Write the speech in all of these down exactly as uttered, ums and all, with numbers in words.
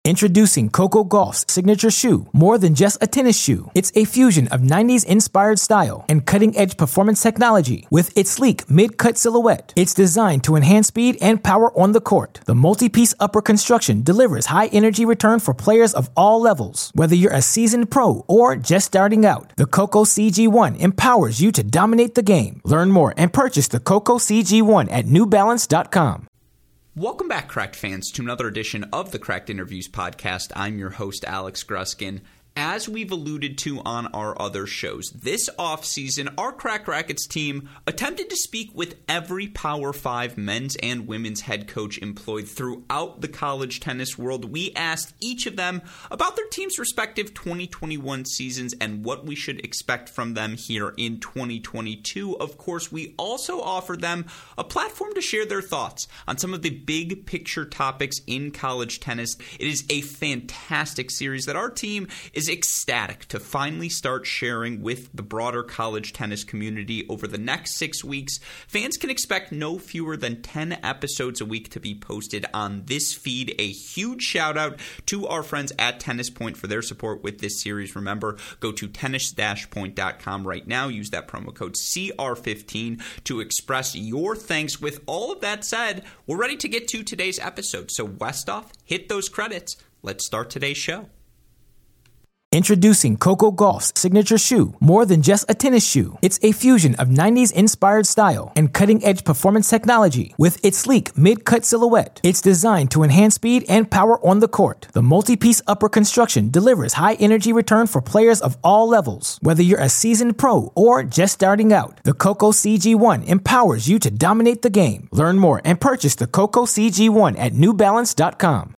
Introducing Coco Gauff's signature shoe, more than just a tennis shoe. It's a fusion of nineties-inspired style and cutting-edge performance technology. With its sleek mid-cut silhouette, it's designed to enhance speed and power on the court. The multi-piece upper construction delivers high-energy return for players of all levels. Whether you're a seasoned pro or just starting out, the Coco C G one empowers you to dominate the game. Learn more and purchase the Coco C G one at new balance dot com. Welcome back, Cracked fans, to another edition of the Cracked Interviews podcast. I'm your host, Alex Gruskin. As we've alluded to on our other shows, this offseason, our Cracked Racquets team attempted to speak with every Power five men's and women's head coach employed throughout the college tennis world. We asked each of them about their team's respective twenty twenty-one seasons and what we should expect from them here in twenty twenty-two. Of course, we also offered them a platform to share their thoughts on some of the big picture topics in college tennis. It is a fantastic series that our team is ecstatic to finally start sharing with the broader college tennis community over the next six weeks. Fans can expect no fewer than ten episodes a week to be posted on this feed. A huge shout out to our friends at Tennis Point for their support with this series. Remember, go to tennis dash point dot com right now. Use that promo code C R fifteen to express your thanks. With all of that said, we're ready to get to today's episode. So Westoff, hit those credits. Let's start today's show. Introducing Coco Gauff's signature shoe, more than just a tennis shoe. It's a fusion of nineties-inspired style and cutting-edge performance technology. With its sleek mid-cut silhouette, it's designed to enhance speed and power on the court. The multi-piece upper construction delivers high-energy return for players of all levels. Whether you're a seasoned pro or just starting out, the Coco C G one empowers you to dominate the game. Learn more and purchase the Coco C G one at new balance dot com.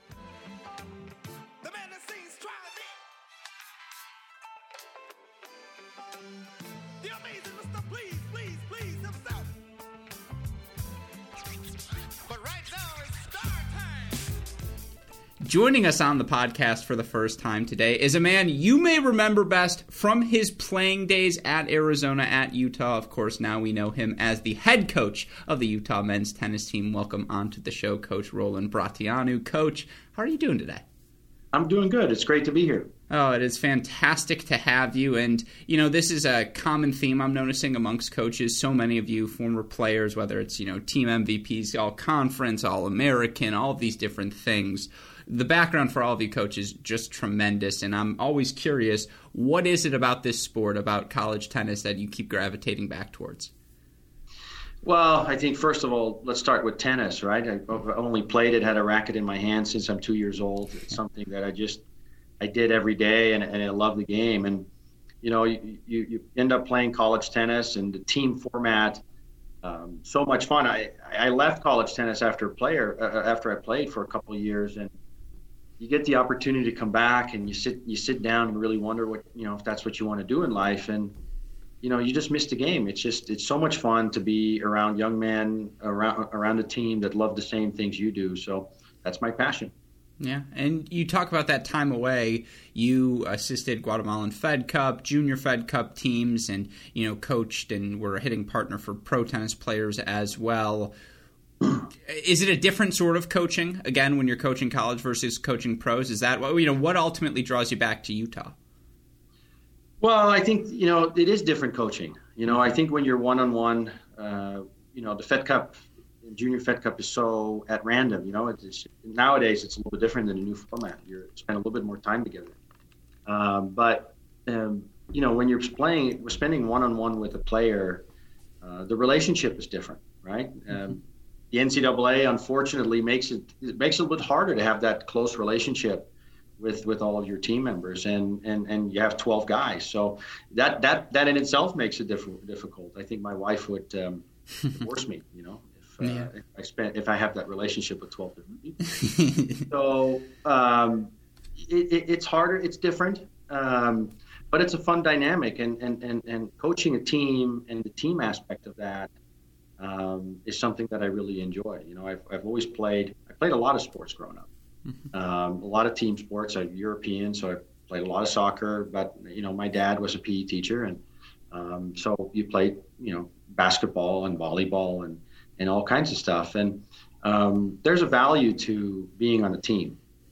Joining us on the podcast for the first time today is a man you may remember best from his playing days at Arizona, at Utah. Of course, now we know him as the head coach of the Utah men's tennis team. Welcome onto the show, Coach Roland Bratianu. Coach, how are you doing today? I'm doing good. It's great to be here. Oh, it is fantastic to have you. And, you know, this is a common theme I'm noticing amongst coaches. So many of you former players, whether it's, you know, team M V Ps, all-conference, all-American, all of these different things. The background for all of you coaches, just tremendous. And I'm always curious, what is it about this sport, about college tennis, that you keep gravitating back towards? Well, I think, first of all, let's start with tennis, right? I've only played it, had a racket in my hand since I'm two years old. It's something that I just, I did every day, and, and I love the game. And, you know, you, you, you end up playing college tennis and the team format, um, so much fun. I, I left college tennis after player, uh, after I played for a couple of years, and you get the opportunity to come back and you sit you sit down and really wonder what, you know, if that's what you want to do in life. And, you know, you just miss the game. It's just, it's so much fun to be around young men, around around a team that love the same things you do. So that's my passion. Yeah, and you talk about that time away. You assisted Guatemalan Fed Cup, Junior Fed Cup teams, and, you know, coached and were a hitting partner for pro tennis players as well. Is it a different sort of coaching, again, when you're coaching college versus coaching pros? Is that what, you know, what ultimately draws you back to Utah? Well, I think, you know, it is different coaching. You know, I think when you're one-on-one, uh, you know, the Fed Cup, Junior Fed Cup is so at random, you know, it's, nowadays it's a little bit different than the new format. You're spend a little bit more time together. Um, but, um, you know, when you're playing, we're spending one-on-one with a player, uh, the relationship is different, right? Mm-hmm. Um, The N C double A, unfortunately, makes it it makes it a little bit harder to have that close relationship with, with all of your team members, and, and, and you have twelve guys. So that that that in itself makes it diff- difficult. I think my wife would um, divorce me, you know, if, uh, yeah. if I spent if I have that relationship with twelve different people. so um, it, it, it's harder, it's different, um, but it's a fun dynamic, and, and, and, and coaching a team and the team aspect of that. Um, is something that I really enjoy. You know, I've I've always played. I played a lot of sports growing up, mm-hmm. um, a lot of team sports. I'm European, so I played a lot of soccer. But you know, my dad was a P E teacher, and um, so you played, you know, basketball and volleyball and and all kinds of stuff. And um, there's a value to being on a team.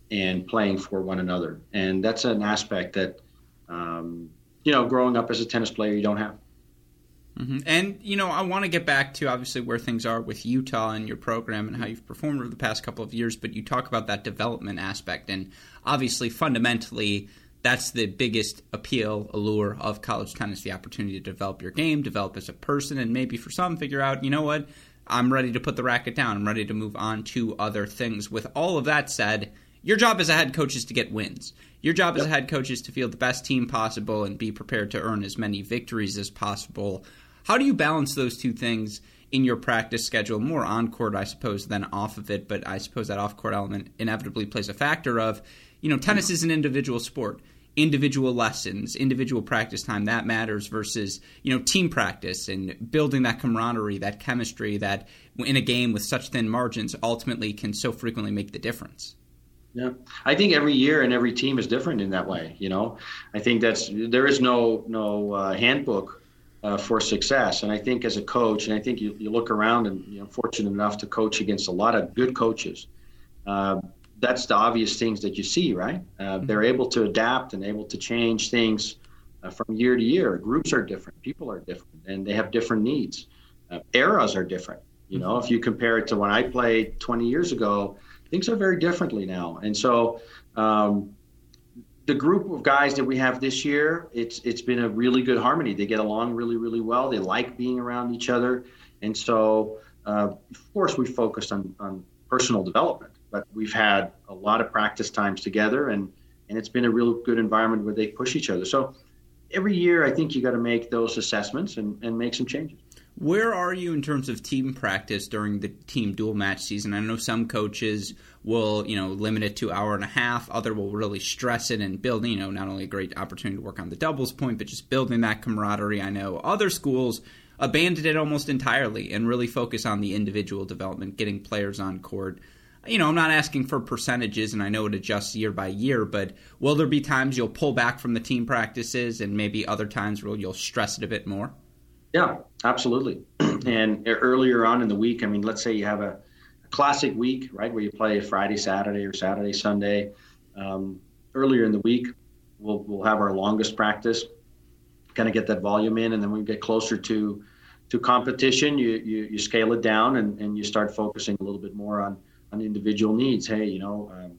and playing for one another. And that's an aspect that, um, you know, growing up as a tennis player, you don't have. Mm-hmm. And, you know, I want to get back to obviously where things are with Utah and your program and how you've performed over the past couple of years, but you talk about that development aspect. And obviously, fundamentally, that's the biggest appeal, allure of college tennis, the opportunity to develop your game, develop as a person, and maybe for some figure out, you know what, I'm ready to put the racket down. I'm ready to move on to other things. With all of that said, your job as a head coach is to get wins. Your job as a head coach is to field the best team possible and be prepared to earn as many victories as possible. How do you balance those two things in your practice schedule, more on court, I suppose, than off of it? But I suppose that off court element inevitably plays a factor of, you know, tennis is an individual sport. Individual lessons, individual practice time, that matters versus, you know, team practice and building that camaraderie, that chemistry that in a game with such thin margins ultimately can so frequently make the difference. Yeah, I think every year and every team is different in that way. You know, I think that's there is no no uh, handbook uh, for success. And I think as a coach, and I think you, you look around and you know, fortunate enough to coach against a lot of good coaches. Uh, that's the obvious things that you see, right? Uh, mm-hmm. They're able to adapt and able to change things uh, from year to year. Groups are different, people are different, and they have different needs. Uh, eras are different. You know, mm-hmm. if you compare it to when I played twenty years ago, things are very differently now. And so um, the group of guys that we have this year, it's it's been a really good harmony. They get along really, really well. They like being around each other. And so, uh, of course, we focused on, on personal development, but we've had a lot of practice times together, and, and it's been a real good environment where they push each other. So every year, I think you got to make those assessments and, and make some changes. Where are you in terms of team practice during the team dual match season? I know some coaches will, you know, limit it to an hour and a half. Other will really stress it and build, you know, not only a great opportunity to work on the doubles point, but just building that camaraderie. I know other schools abandoned it almost entirely and really focus on the individual development, getting players on court. You know, I'm not asking for percentages, and I know it adjusts year by year, but will there be times you'll pull back from the team practices and maybe other times where you'll stress it a bit more? Yeah, absolutely. And earlier on in the week, I mean, let's say you have a, a classic week, right, where you play Friday, Saturday, or Saturday, Sunday. Um, earlier in the week, we'll we'll have our longest practice, kind of get that volume in, and then when we get closer to to competition, you you, you scale it down and, and you start focusing a little bit more on on individual needs. Hey, you know, um,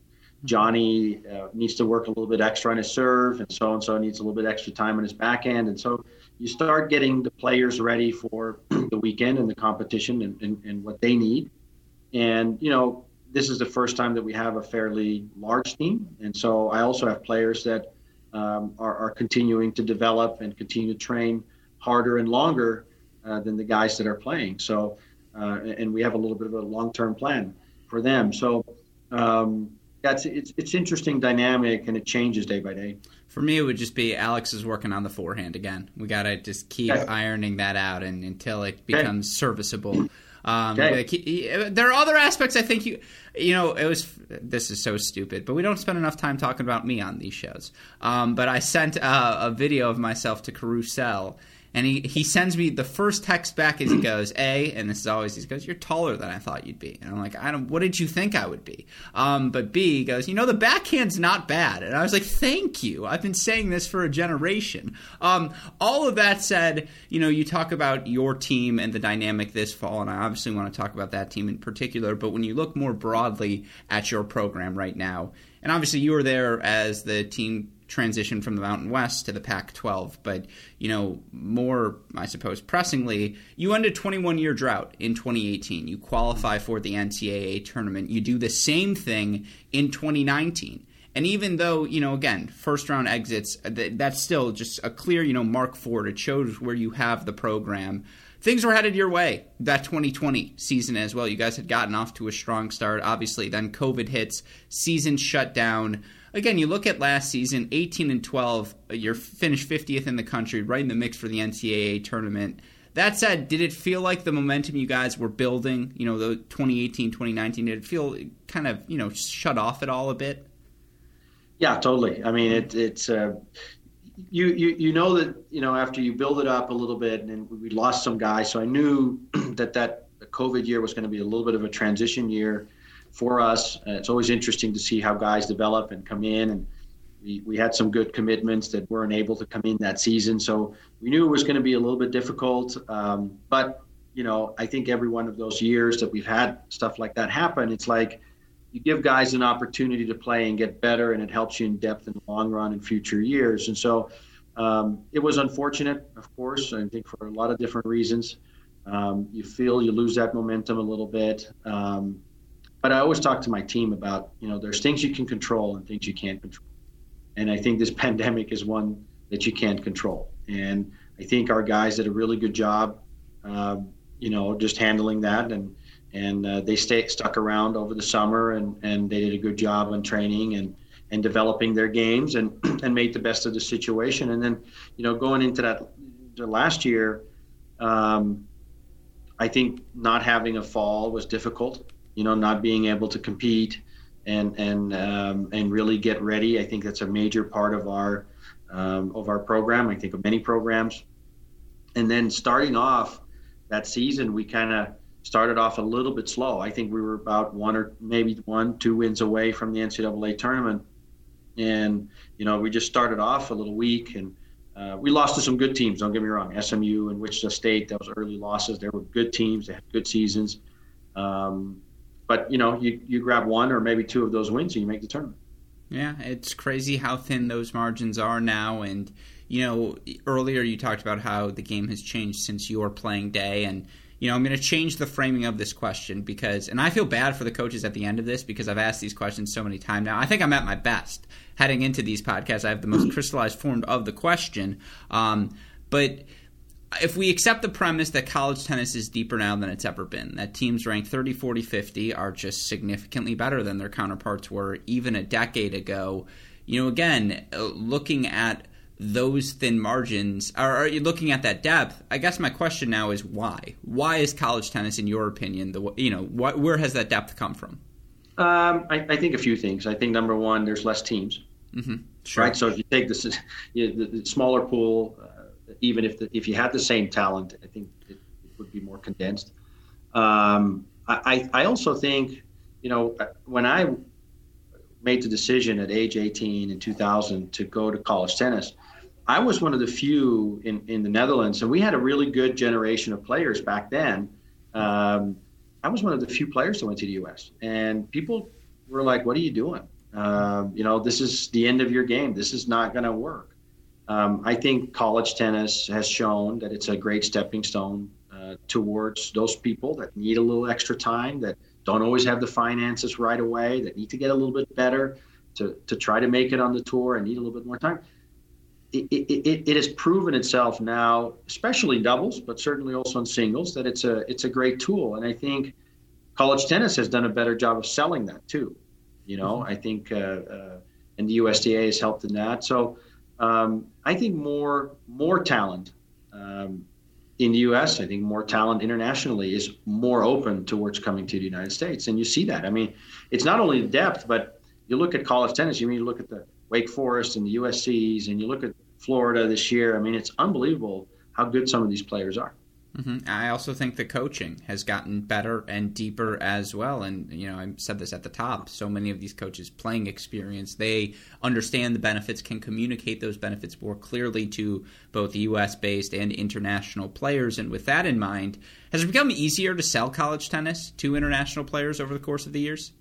Johnny uh, needs to work a little bit extra on his serve, and so and so needs a little bit extra time on his backhand, and so you start getting the players ready for the weekend and the competition and, and, and what they need. And, you know, this is the first time that we have a fairly large team. And so I also have players that um, are, are continuing to develop and continue to train harder and longer uh, than the guys that are playing. So, uh, and we have a little bit of a long-term plan for them. So um, that's it's it's interesting dynamic, and it changes day by day. For me, it would just be Alex is working on the forehand again. We got to just keep okay. ironing that out and until it becomes okay. serviceable. Um, okay. There are other aspects I think you, you know, it was, this is so stupid, but we don't spend enough time talking about me on these shows. Um, but I sent uh, a video of myself to Carousel, and he, he sends me the first text back as he goes, A, and this is always, he goes, you're taller than I thought you'd be. And I'm like, I don't, what did you think I would be? Um, but B, he goes, you know, the backhand's not bad. And I was like, thank you. I've been saying this for a generation. Um, all of that said, you know, you talk about your team and the dynamic this fall, and I obviously want to talk about that team in particular, but when you look more broadly at your program right now, and obviously you were there as the team transition from the Mountain West to the Pac twelve, but, you know, more, I suppose, pressingly, you end a twenty-one year drought in twenty eighteen. You qualify for the N C double A tournament. You do the same thing in twenty nineteen. And even though, you know, again, first round exits, that's still just a clear, you know, mark forward. It shows where you have the program. Things were headed your way that twenty twenty season as well. You guys had gotten off to a strong start. Obviously, then COVID hits, season shut down. Again, you look at last season, eighteen and twelve, you're finished fiftieth in the country, right in the mix for the N C double A tournament. That said, did it feel like the momentum you guys were building, you know, the twenty eighteen, twenty nineteen, did it feel kind of, you know, shut off at all a bit? Yeah, totally. I mean, it, it's uh, you, you you know that, you know, after you build it up a little bit, and we lost some guys, so I knew that that COVID year was going to be a little bit of a transition year. for us. Uh, it's always interesting to see how guys develop and come in, and we, we had some good commitments that weren't able to come in that season. So we knew it was going to be a little bit difficult. Um, but, you know, I think every one of those years that we've had stuff like that happen, it's like you give guys an opportunity to play and get better, and it helps you in depth in the long run in future years. And so um, it was unfortunate, of course, I think for a lot of different reasons. Um, you feel you lose that momentum a little bit. Um, but I always talk to my team about, you know, there's things you can control and things you can't control. And I think this pandemic is one that you can't control. And I think our guys did a really good job, um, you know, just handling that. And and uh, they stay, stuck around over the summer, and, and they did a good job on training and, and developing their games, and, and made the best of the situation. And then, you know, going into that the last year, um, I think not having a fall was difficult, you know, not being able to compete and and um, and really get ready. I think that's a major part of our um, of our program. I think of many programs. And then starting off that season, we kind of started off a little bit slow. I think we were about one or maybe one, two wins away from the N C double A tournament. And, you know, we just started off a little weak, and uh, we lost to some good teams. Don't get me wrong. S M U and Wichita State, those early losses, they were good teams. They had good seasons. Um, But, you know, you, you grab one or maybe two of those wins and you make the tournament. Yeah, it's crazy how thin those margins are now. And, you know, earlier you talked about how the game has changed since your playing day. And, you know, I'm going to change the framing of this question because, and I feel bad for the coaches at the end of this because I've asked these questions so many times now. I think I'm at my best heading into these podcasts. I have the most crystallized form of the question. Um, but if we accept the premise that college tennis is deeper now than it's ever been, that teams ranked thirty, forty, fifty are just significantly better than their counterparts were even a decade ago, you know, again, looking at those thin margins, or are you looking at that depth? I guess my question now is why? Why is college tennis, in your opinion, the you know, what, where has that depth come from? Um, I, I think a few things. I think number one, there's less teams, mm-hmm. Sure. Right? So if you take this, you know, the, the smaller pool, uh, even if the, if you had the same talent, I think it, it would be more condensed. Um, I, I also think, you know, when I made the decision at age eighteen in two thousand to go to college tennis, I was one of the few in, in the Netherlands, and we had a really good generation of players back then. Um, I was one of the few players that went to the U S, and people were like, what are you doing? Um, you know, this is the end of your game. This is not going to work. Um, I think college tennis has shown that it's a great stepping stone uh, towards those people that need a little extra time, that don't always have the finances right away, that need to get a little bit better to, to try to make it on the tour and need a little bit more time. It, it, it, it has proven itself now, especially doubles, but certainly also in singles, that it's a it's a great tool. And I think college tennis has done a better job of selling that too. You know, mm-hmm. I think, uh, uh, and the U S D A has helped in that. So um, I think more more talent um, in the U S, I think more talent internationally is more open towards coming to the United States. And you see that. I mean, it's not only the depth, but you look at college tennis, you mean you look at the Wake Forest and the U S Cs, and you look at Florida this year. I mean, it's unbelievable how good some of these players are. Mm-hmm. I also think the coaching has gotten better and deeper as well. And, you know, I said this at the top, so many of these coaches playing experience, they understand the benefits, can communicate those benefits more clearly to both U S-based and international players. And with that in mind, has it become easier to sell college tennis to international players over the course of the years?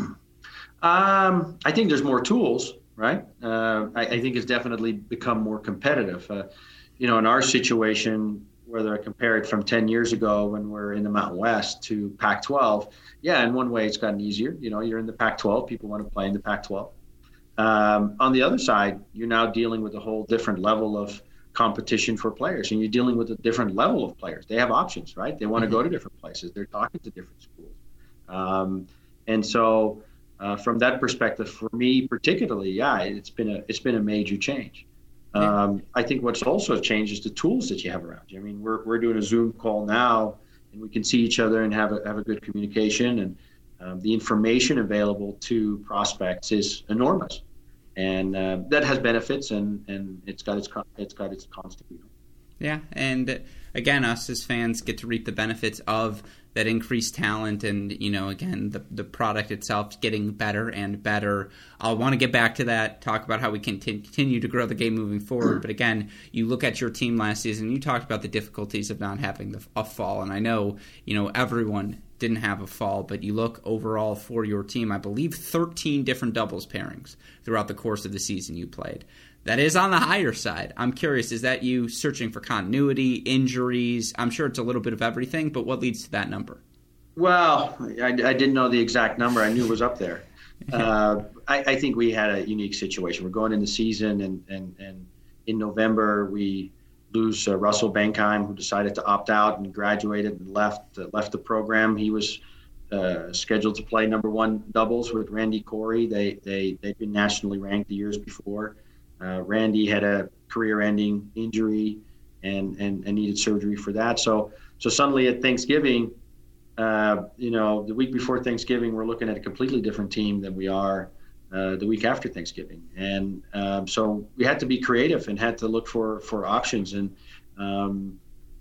Um, I think there's more tools, right? Uh, I, I think it's definitely become more competitive. Uh, you know, in our situation, whether I compare it from ten years ago when we're in the Mountain West to Pac twelve, yeah, in one way it's gotten easier. You know, you're in the Pac twelve, people want to play in the Pac twelve. Um, on the other side, you're now dealing with a whole different level of competition for players, and you're dealing with a different level of players. They have options, right? They want to go to different places. They're talking to different schools. Um, and so uh, from that perspective, for me particularly, yeah, it's been a it's been a major change. Um, I think what's also changed is the tools that you have around you. I mean, we're we're doing a Zoom call now, and we can see each other and have a have a good communication, and um, the information available to prospects is enormous, and uh, that has benefits, and, and it's got its it's got its cons too. Yeah, and again, us as fans get to reap the benefits of that increased talent and, you know, again, the the product itself getting better and better. I'll want to get back to that, talk about how we can t- continue to grow the game moving forward. But again, you look at your team last season, you talked about the difficulties of not having the, a fall. And I know, you know, everyone didn't have a fall, but you look overall for your team, I believe thirteen different doubles pairings throughout the course of the season you played. That is on the higher side. I'm curious, is that you searching for continuity, injuries? I'm sure it's a little bit of everything, but what leads to that number? Well, I, I didn't know the exact number. I knew it was up there. Uh, I, I think we had a unique situation. We're going into the season, and, and, and in November we lose uh, Russell Bankheim, who decided to opt out and graduated and left uh, left the program. He was uh, scheduled to play number one doubles with Randy Corey. They, they, they'd been nationally ranked the years before. Uh, Randy had a career-ending injury and, and, and needed surgery for that. So so suddenly at Thanksgiving, uh, you know, the week before Thanksgiving, we're looking at a completely different team than we are uh, the week after Thanksgiving. And um, so we had to be creative and had to look for, for options. And, um,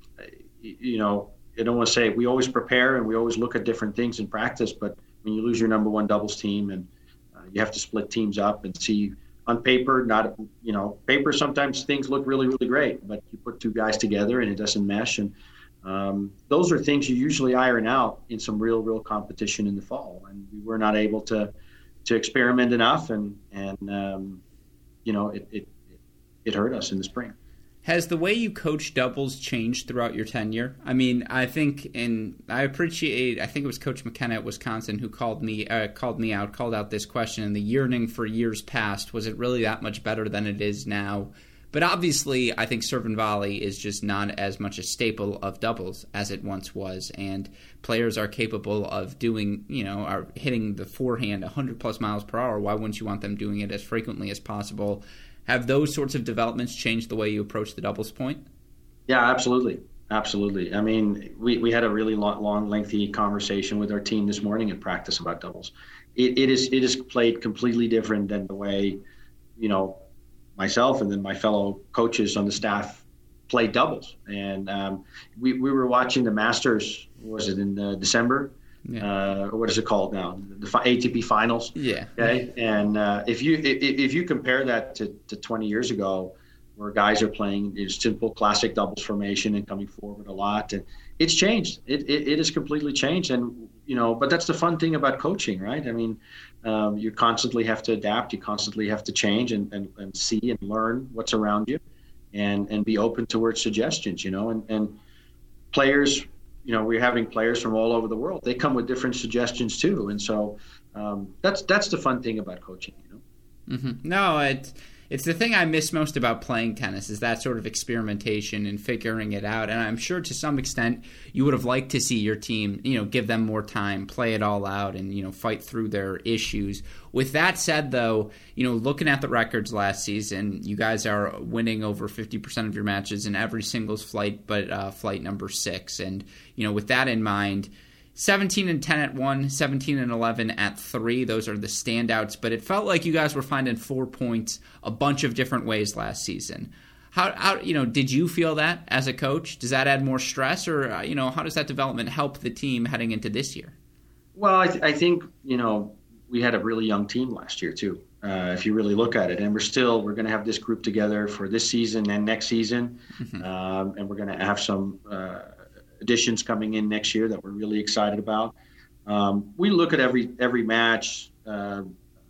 you know, I don't want to say we always prepare and we always look at different things in practice, but when you lose your number one doubles team and uh, you have to split teams up and see – on paper, not, you know, paper, sometimes things look really, really great, but you put two guys together and it doesn't mesh. And um, those are things you usually iron out in some real, real competition in the fall. And we were not able to to experiment enough. And, and um, you know, it, it, it hurt us in the spring. Has the way you coach doubles changed throughout your tenure? I mean, I think, and I appreciate, I think it was Coach McKenna at Wisconsin who called me uh, called me out, called out this question, and the yearning for years past, was it really that much better than it is now? But obviously, I think serve and volley is just not as much a staple of doubles as it once was, and players are capable of doing, you know, are hitting the forehand one hundred plus miles per hour. Why wouldn't you want them doing it as frequently as possible? Have those sorts of developments changed the way you approach the doubles point? Yeah, absolutely. Absolutely. I mean, we, we had a really long, long, lengthy conversation with our team this morning in practice about doubles. It, it is it is played completely different than the way, you know, myself and then my fellow coaches on the staff play doubles. And um, we, we were watching the Masters, was it in uh, December? Yeah. Uh, or what is it called now? The A T P Finals. Yeah. Okay. And uh, if you if, if you compare that to, to twenty years ago, where guys are playing you know, simple classic doubles formation and coming forward a lot, and it's changed. It, it it has completely changed. And you know, but that's the fun thing about coaching, right? I mean, um, you constantly have to adapt. You constantly have to change and, and, and see and learn what's around you, and and be open towards suggestions. You know, and and players. You know, we're having players from all over the world. They come with different suggestions too, and so um, that's that's the fun thing about coaching. You know. Mm-hmm. No, it, it's the thing I miss most about playing tennis is that sort of experimentation and figuring it out. And I'm sure to some extent you would have liked to see your team, you know, give them more time, play it all out, and you know, fight through their issues. With that said, though, you know, looking at the records last season, you guys are winning over fifty percent of your matches in every singles flight but uh, flight number six. And, you know, with that in mind, seventeen and ten at one, seventeen and eleven at three. Those are the standouts. But it felt like you guys were finding four points a bunch of different ways last season. How, how you know, did you feel that as a coach? Does that add more stress? Or, uh, you know, how does that development help the team heading into this year? Well, I, th- I think, you know, we had a really young team last year too. Uh, if you really look at it, and we're still we're going to have this group together for this season and next season, mm-hmm. um, and we're going to have some uh, additions coming in next year that we're really excited about. Um, we look at every every match, uh,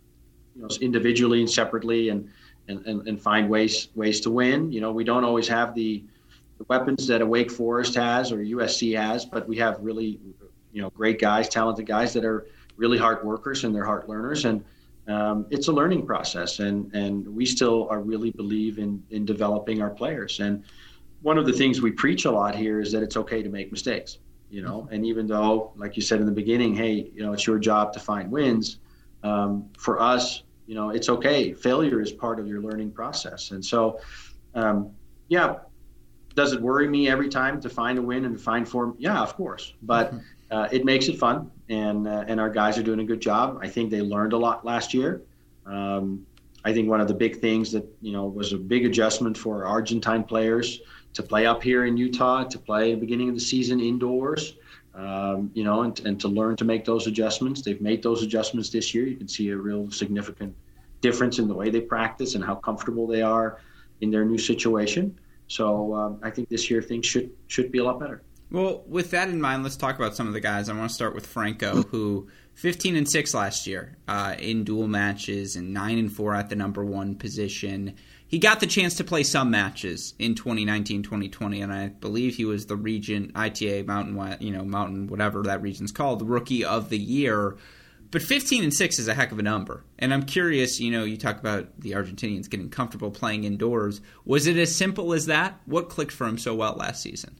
you know, individually and separately, and, and and and find ways ways to win. You know, we don't always have the, the weapons that a Wake Forest has or U S C has, but we have really, you know, great guys, talented guys that are really hard workers and they're hard learners, and um, it's a learning process, and and we still are really believe in in developing our players. And one of the things we preach a lot here is that it's okay to make mistakes, you know, and even though, like you said in the beginning, hey, you know, it's your job to find wins, um, for us, you know, it's okay. Failure is part of your learning process. And so, um, yeah, does it worry me every time to find a win and to find form? Yeah, of course, but uh, it makes it fun. And uh, and our guys are doing a good job. I think they learned a lot last year. Um, I think one of the big things that, you know, was a big adjustment for Argentine players to play up here in Utah, to play at the beginning of the season indoors, um, you know, and, and to learn to make those adjustments. They've made those adjustments this year. You can see a real significant difference in the way they practice and how comfortable they are in their new situation. So um, I think this year things should should be a lot better. Well, with that in mind, let's talk about some of the guys. I want to start with Franco, who fifteen and six last year uh, in dual matches and nine and four at the number one position. He got the chance to play some matches in twenty nineteen twenty twenty, and I believe he was the region I T A Mountain, you know, Mountain whatever that region's called, the Rookie of the Year. But fifteen and six is a heck of a number. And I'm curious, you know, you talk about the Argentinians getting comfortable playing indoors. Was it as simple as that? What clicked for him so well last season?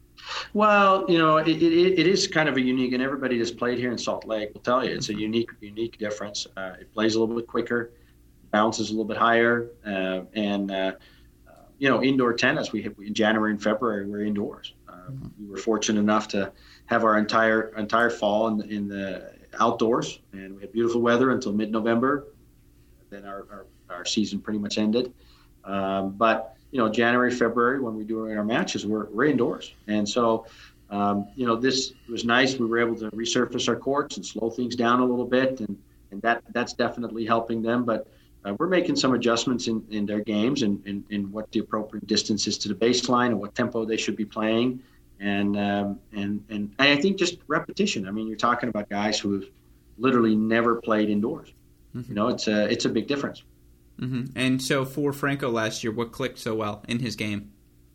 Well, you know, it, it, it is kind of a unique, and everybody that's played here in Salt Lake will tell you it's a unique, unique difference. Uh, it plays a little bit quicker, bounces a little bit higher, uh, and uh, uh, you know, indoor tennis. We have, in January and February we're indoors. Uh, mm-hmm. We were fortunate enough to have our entire entire fall in the, in the outdoors, and we had beautiful weather until mid-November. Then our, our, our season pretty much ended. Um, but you know, January, February, when we do our matches, we're, we're indoors. And so, um, you know, this was nice. We were able to resurface our courts and slow things down a little bit. And, and that that's definitely helping them. But uh, we're making some adjustments in, in their games and in, in what the appropriate distance is to the baseline and what tempo they should be playing. And, um, and, and, and I think just repetition. I mean, you're talking about guys who have literally never played indoors. Mm-hmm. You know, it's a, it's a big difference. Mm-hmm. And so for Franco last year, what clicked so well in his game?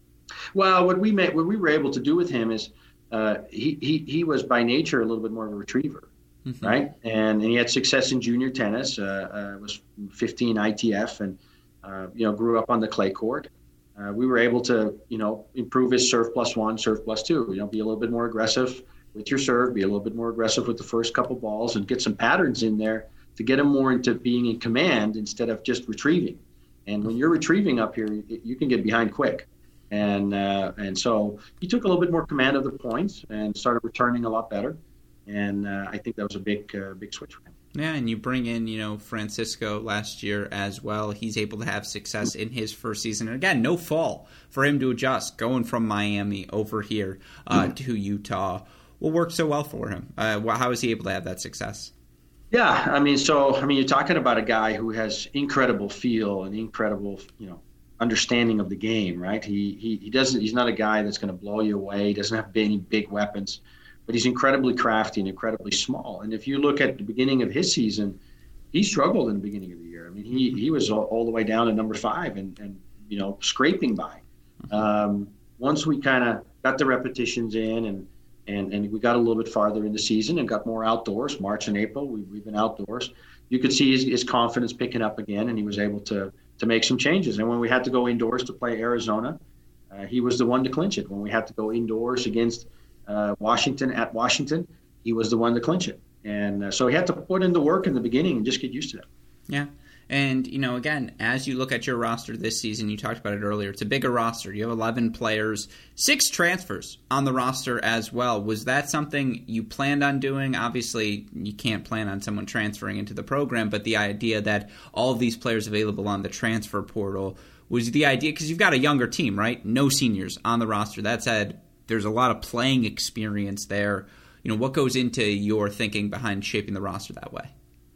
Well, what we made, what we were able to do with him is uh, he, he he was by nature a little bit more of a retriever, mm-hmm. right? And, and he had success in junior tennis. Uh, uh, was fifteen I T F, and uh, you know, grew up on the clay court. Uh, we were able to, you know, improve his serve plus one, serve plus two. You know, be a little bit more aggressive with your serve, be a little bit more aggressive with the first couple balls, and get some patterns in there to get him more into being in command instead of just retrieving. And when you're retrieving up here, you can get behind quick. And uh, and so he took a little bit more command of the points and started returning a lot better. And uh, I think that was a big, uh, big switch for him. Yeah, and you bring in, you know, Francisco last year as well. He's able to have success in his first season. And again, no fall for him to adjust, going from Miami over here uh, mm-hmm. to Utah. What worked so well for him? Uh, how was he able to have that success? Yeah, I mean, so, I mean, you're talking about a guy who has incredible feel and incredible, you know, understanding of the game, right? He he, he doesn't, he's not a guy that's going to blow you away. He doesn't have any big weapons, but he's incredibly crafty and incredibly small. And if you look at the beginning of his season, he struggled in the beginning of the year. I mean, he he was all, all the way down to number five and, and you know, scraping by. Um, once we kind of got the repetitions in and And, and we got a little bit farther in the season and got more outdoors. March and April, we, we've been outdoors. You could see his, his confidence picking up again, and he was able to to make some changes. And when we had to go indoors to play Arizona, uh, he was the one to clinch it. When we had to go indoors against uh, Washington at Washington, he was the one to clinch it. And uh, so he had to put in the work in the beginning and just get used to it. Yeah. And, you know, again, as you look at your roster this season, you talked about it earlier, it's a bigger roster. You have eleven players, six transfers on the roster as well. Was that something you planned on doing? Obviously, you can't plan on someone transferring into the program, but the idea that all of these players available on the transfer portal was the idea, because you've got a younger team, right? No seniors on the roster. That said, there's a lot of playing experience there. You know, what goes into your thinking behind shaping the roster that way?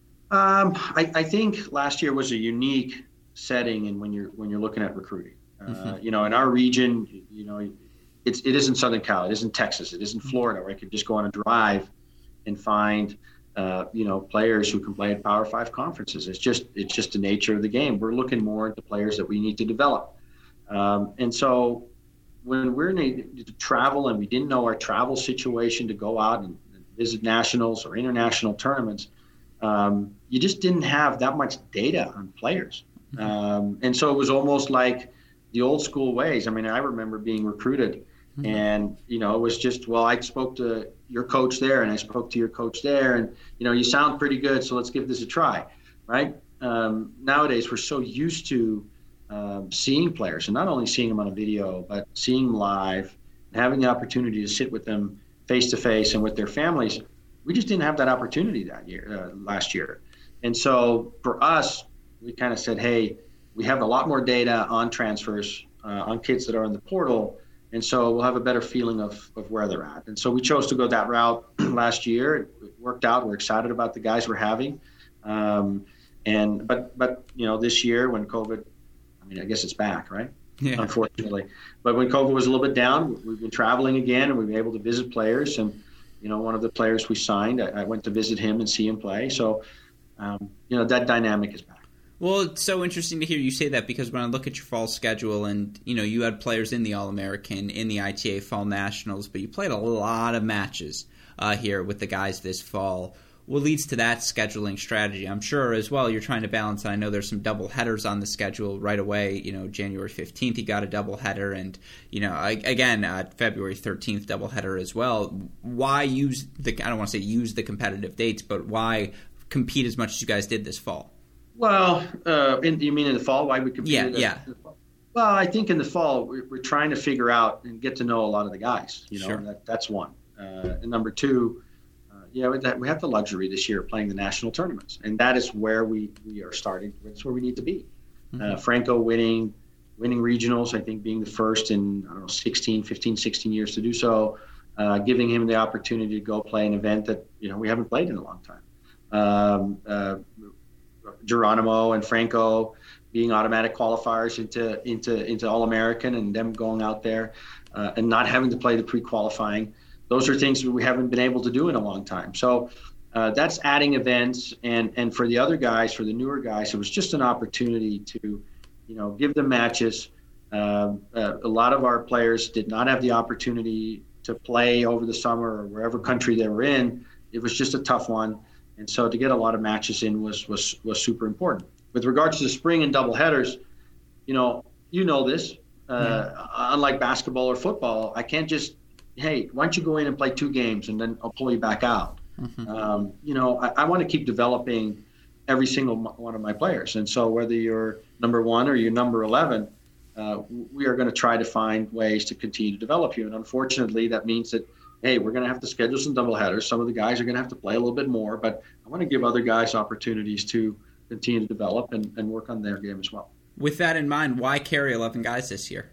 Um, I, I think last year was a unique setting, and when you're when you're looking at recruiting, uh, mm-hmm. you know, in our region, you know, it's it isn't Southern Cal, it isn't Texas, it isn't Florida, where I could just go on a drive and find, uh, you know, players who can play at Power Five conferences. It's just it's just the nature of the game. We're looking more at the players that we need to develop, um, and so when we're needed to travel and we didn't know our travel situation to go out and visit nationals or international tournaments. Um, you just didn't have that much data on players. Um, and so it was almost like the old school ways. I mean, I remember being recruited mm-hmm. and, you know, it was just, well, I spoke to your coach there and I spoke to your coach there and, you know, you sound pretty good, so let's give this a try, right? Um, nowadays, we're so used to um, seeing players, and not only seeing them on a video, but seeing them live, and having the opportunity to sit with them face-to-face and with their families. We just didn't have that opportunity that year, uh, last year. And so for us, we kind of said, hey, we have a lot more data on transfers uh, on kids that are in the portal. And so we'll have a better feeling of, of where they're at. And so we chose to go that route last year. It, it worked out. We're excited about the guys we're having. Um, and but but you know, this year when COVID, I mean, I guess it's back, right? Yeah. Unfortunately. But when COVID was a little bit down, we've been traveling again, and we've been able to visit players. And you know, one of the players we signed, I, I went to visit him and see him play. So um, you know, that dynamic is back. Well, it's so interesting to hear you say that, because when I look at your fall schedule, and you know, you had players in the All-American, in the I T A Fall Nationals, but you played a lot of matches uh, here with the guys this fall. What leads to that scheduling strategy? I'm sure as well you're trying to balance, and I know there's some double headers on the schedule right away. You know, January fifteenth you got a double header, and you know, again, uh, February thirteenth double header as well. Why use the, I don't want to say use the competitive dates, but why compete as much as you guys did this fall? Well, uh, in, you mean in the fall? Why we compete? Yeah, yeah. Well, I think in the fall we're, we're trying to figure out and get to know a lot of the guys. You know, sure. that, that's one. Uh, and number two, uh, yeah, we have the luxury this year of playing the national tournaments, and that is where we, we are starting. That's where we need to be. Mm-hmm. Uh, Franco winning, winning regionals. I think being the first in I don't know sixteen, fifteen, sixteen years to do so, uh, giving him the opportunity to go play an event that you know we haven't played in a long time. Um, uh, Geronimo and Franco being automatic qualifiers into into into All-American, and them going out there uh, and not having to play the pre-qualifying. Those are things that we haven't been able to do in a long time. So uh, that's adding events, and and for the other guys, for the newer guys, it was just an opportunity to, you know, give them matches. Uh, uh, a lot of our players did not have the opportunity to play over the summer or wherever country they were in. It was just a tough one. And so to get a lot of matches in was was was super important. With regards to the spring and double headers, you know, you know this. Uh, yeah. Unlike basketball or football, I can't just, hey, why don't you go in and play two games and then I'll pull you back out. Mm-hmm. Um, you know, I, I want to keep developing every single one of my players. And so whether you're number one or you're number eleven, uh, we are going to try to find ways to continue to develop you. And unfortunately, that means that, hey, we're going to have to schedule some doubleheaders. Some of the guys are going to have to play a little bit more, but I want to give other guys opportunities to continue to develop and, and work on their game as well. With that in mind, why carry eleven guys this year?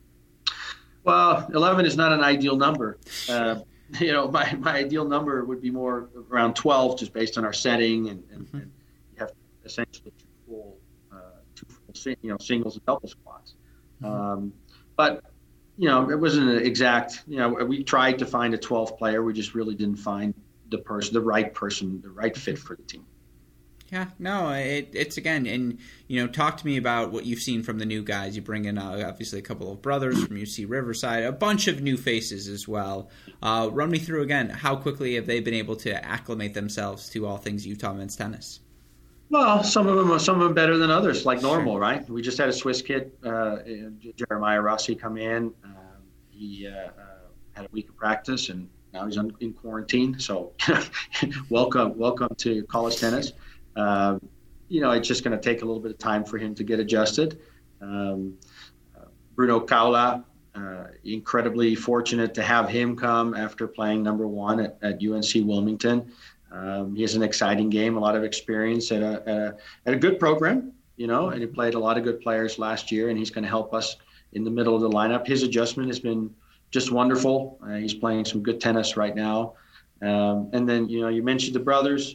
Well, eleven is not an ideal number. Uh, you know, my, my ideal number would be more around twelve, just based on our setting, and, and, mm-hmm. and you have essentially two full, uh, two full you know, singles and double squads. Mm-hmm. Um, but you know, it wasn't an exact, you know, we tried to find a twelfth player. We just really didn't find the person, the right person, the right fit for the team. Yeah, no, it, it's again, and, you know, talk to me about what you've seen from the new guys. You bring in, uh, obviously, a couple of brothers from U C Riverside, a bunch of new faces as well. Uh, run me through, again, how quickly have they been able to acclimate themselves to all things Utah men's tennis? Well, some of them are some of them better than others, like normal, sure. right? We just had a Swiss kid, uh, Jeremiah Rossi, come in. Um, he uh, uh, had a week of practice, and now he's on, in quarantine. So, welcome, welcome to college tennis. Um, you know, it's just going to take a little bit of time for him to get adjusted. Um, uh, Bruno Kaula, uh, incredibly fortunate to have him come after playing number one at, at U N C Wilmington. Um, he has an exciting game, a lot of experience at a, at a at a good program, you know, and he played a lot of good players last year, and he's going to help us in the middle of the lineup. His adjustment has been just wonderful. Uh, he's playing some good tennis right now. Um, and then, you know, you mentioned the brothers,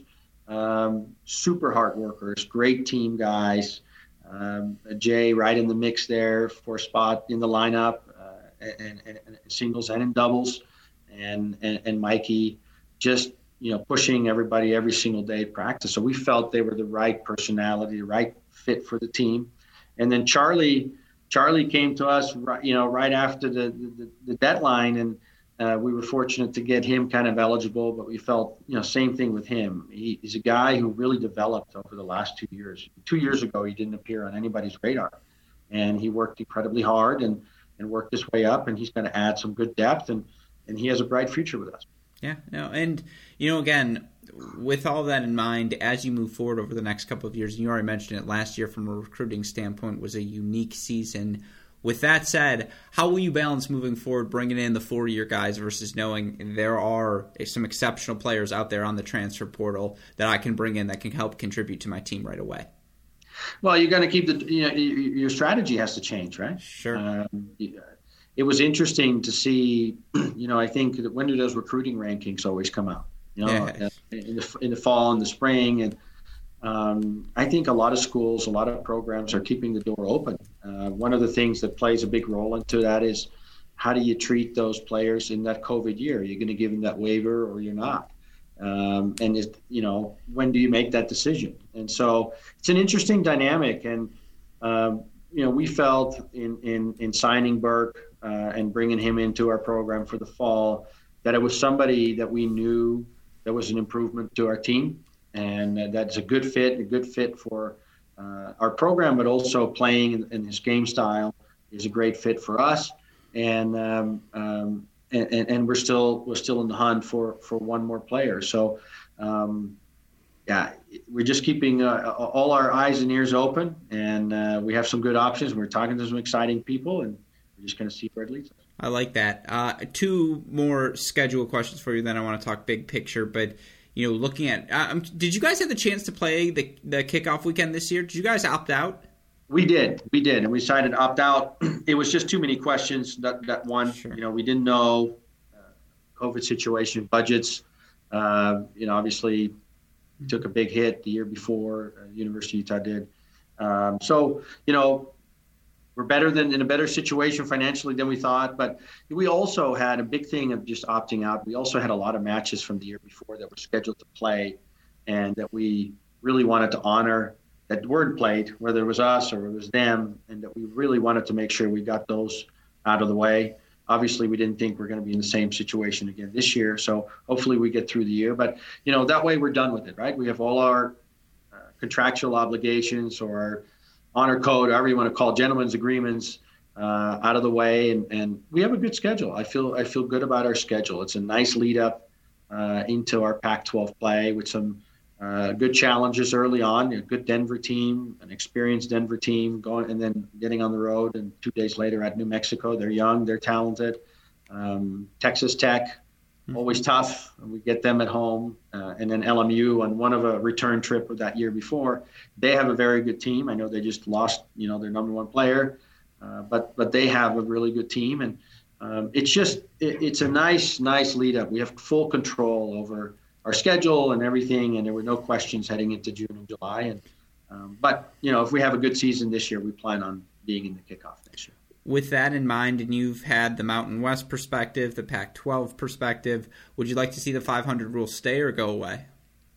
um, super hard workers, great team guys. Um, Jay right in the mix there for a spot in the lineup, uh, and, and, and singles and in doubles, and, and, and Mikey just, you know, pushing everybody every single day at practice. So we felt they were the right personality, the right fit for the team. And then Charlie, Charlie came to us, you know, right after the, the, the deadline, and uh, we were fortunate to get him kind of eligible, but we felt, you know, same thing with him. He, he's a guy who really developed over the last two years. Two years ago, he didn't appear on anybody's radar, and he worked incredibly hard and, and worked his way up, and he's going to add some good depth, and, and he has a bright future with us. Yeah, no, and, you know, again, with all that in mind, as you move forward over the next couple of years, and you already mentioned it, last year from a recruiting standpoint was a unique season. With that said, how will you balance moving forward, bringing in the four-year guys versus knowing there are some exceptional players out there on the transfer portal that I can bring in that can help contribute to my team right away? Well, you're going to keep the, you know, your strategy has to change, right? Sure. Um, it was interesting to see, you know, I think that when do those recruiting rankings always come out? You know, Yeah. in the in the fall and the spring, and um, I think a lot of schools, a lot of programs are keeping the door open. Uh, one of the things that plays a big role into that is how do you treat those players in that COVID year? Are you going to give them that waiver or you're not? Um, and is, you know, when do you make that decision? And so it's an interesting dynamic. And um, you know, we felt in in in signing Burke uh, and bringing him into our program for the fall that it was somebody that we knew that was an improvement to our team, and uh, that's a good fit, a good fit for uh, our program, but also playing in, in his game style is a great fit for us. And um, um, and, and we're still we're still in the hunt for, for one more player. So um, yeah, we're just keeping uh, all our eyes and ears open, and uh, we have some good options. We're talking to some exciting people, and we're just going to see where it leads us. I like that. Uh, two more schedule questions for you, then I want to talk big picture. But, you know, looking at um, – did you guys have the chance to play the, the kickoff weekend this year? Did you guys opt out? We did. We did. And we decided to opt out. It was just too many questions, that, that one. Sure. You know, we didn't know uh, COVID situation, budgets. Uh, you know, obviously we took a big hit the year before, uh, University of Utah did. Um, so, you know, we're better than in a better situation financially than we thought, but we also had a big thing of just opting out. We also had a lot of matches from the year before that were scheduled to play, and that we really wanted to honor that weren't played, whether it was us or it was them, and that we really wanted to make sure we got those out of the way. Obviously, we didn't think we're going to be in the same situation again this year, so hopefully we get through the year. But you know, that way we're done with it, right? We have all our uh, contractual obligations or our honor code, however you want to call it, gentlemen's agreements, uh, out of the way, and, and we have a good schedule. I feel I feel good about our schedule. It's a nice lead up uh, into our Pac twelve play with some uh, good challenges early on. A good Denver team, an experienced Denver team, going and then getting on the road. And two days later at New Mexico, they're young, they're talented. Um, Texas Tech, always tough. We get them at home, uh, and then L M U on one of a return trip of that year before. They have a very good team. I know they just lost, you know, their number one player, uh, but but they have a really good team, and um, it's just it, it's a nice nice lead up. We have full control over our schedule and everything, and there were no questions heading into June and July. And um, but you know, if we have a good season this year, we plan on being in the kickoff next year. With that in mind, and you've had the Mountain West perspective, the Pac twelve perspective, would you like to see the five hundred rule stay or go away?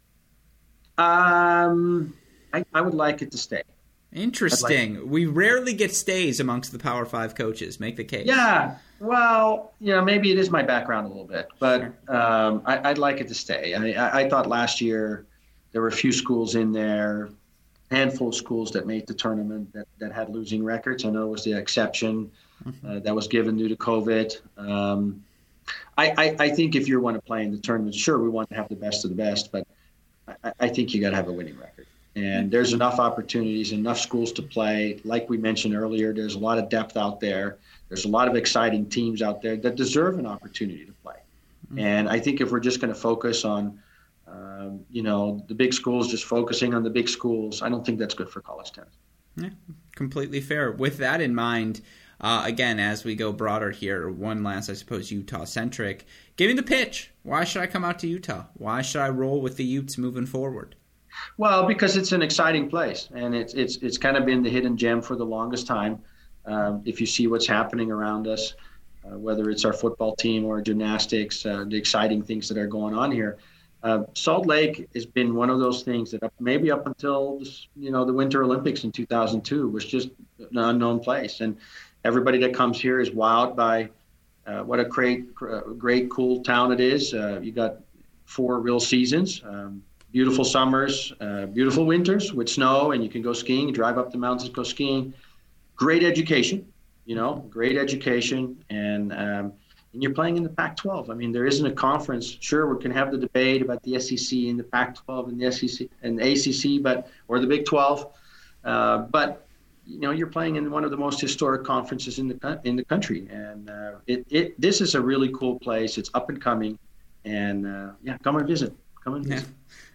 Um, I, I would like it to stay. Interesting. Like, we rarely get stays amongst the Power Five coaches. Make the case. Yeah. Well, you know, maybe it is my background a little bit, but um, I, I'd like it to stay. I, I, I thought last year there were a few schools in there, handful of schools that made the tournament that, that had losing records. I know it was the exception uh, that was given due to COVID. Um, I, I, I think if you want to play in the tournament, sure, we want to have the best of the best, but I, I think you got to have a winning record. And there's enough opportunities, enough schools to play. Like we mentioned earlier, there's a lot of depth out there. There's a lot of exciting teams out there that deserve an opportunity to play. Mm-hmm. And I think if we're just going to focus on Um, you know, the big schools, just focusing on the big schools, I don't think that's good for college tennis. Yeah, completely fair. With that in mind, uh, again, as we go broader here, one last, I suppose, Utah-centric. Give me the pitch. Why should I come out to Utah? Why should I roll with the Utes moving forward? Well, because it's an exciting place, and it's it's it's kind of been the hidden gem for the longest time. Um, if you see what's happening around us, uh, whether it's our football team or gymnastics, uh, the exciting things that are going on here. Uh, Salt Lake has been one of those things that up, maybe up until this, you know the Winter Olympics in two thousand two was just an unknown place, and everybody that comes here is wowed by uh, what a great, great, cool town it is. Uh, you got four real seasons, um, beautiful summers, uh, beautiful winters with snow, and you can go skiing, drive up the mountains, go skiing. Great education, you know, great education, and um, and you're playing in the Pac twelve. I mean, there isn't a conference. Sure, we can have the debate about the S E C and the Pac twelve and the S E C and the A C C, but or the Big twelve. Uh, but you know, you're playing in one of the most historic conferences in the in the country, and uh, it it this is a really cool place. It's up and coming, and uh, yeah, come and visit. Come and visit. Yeah.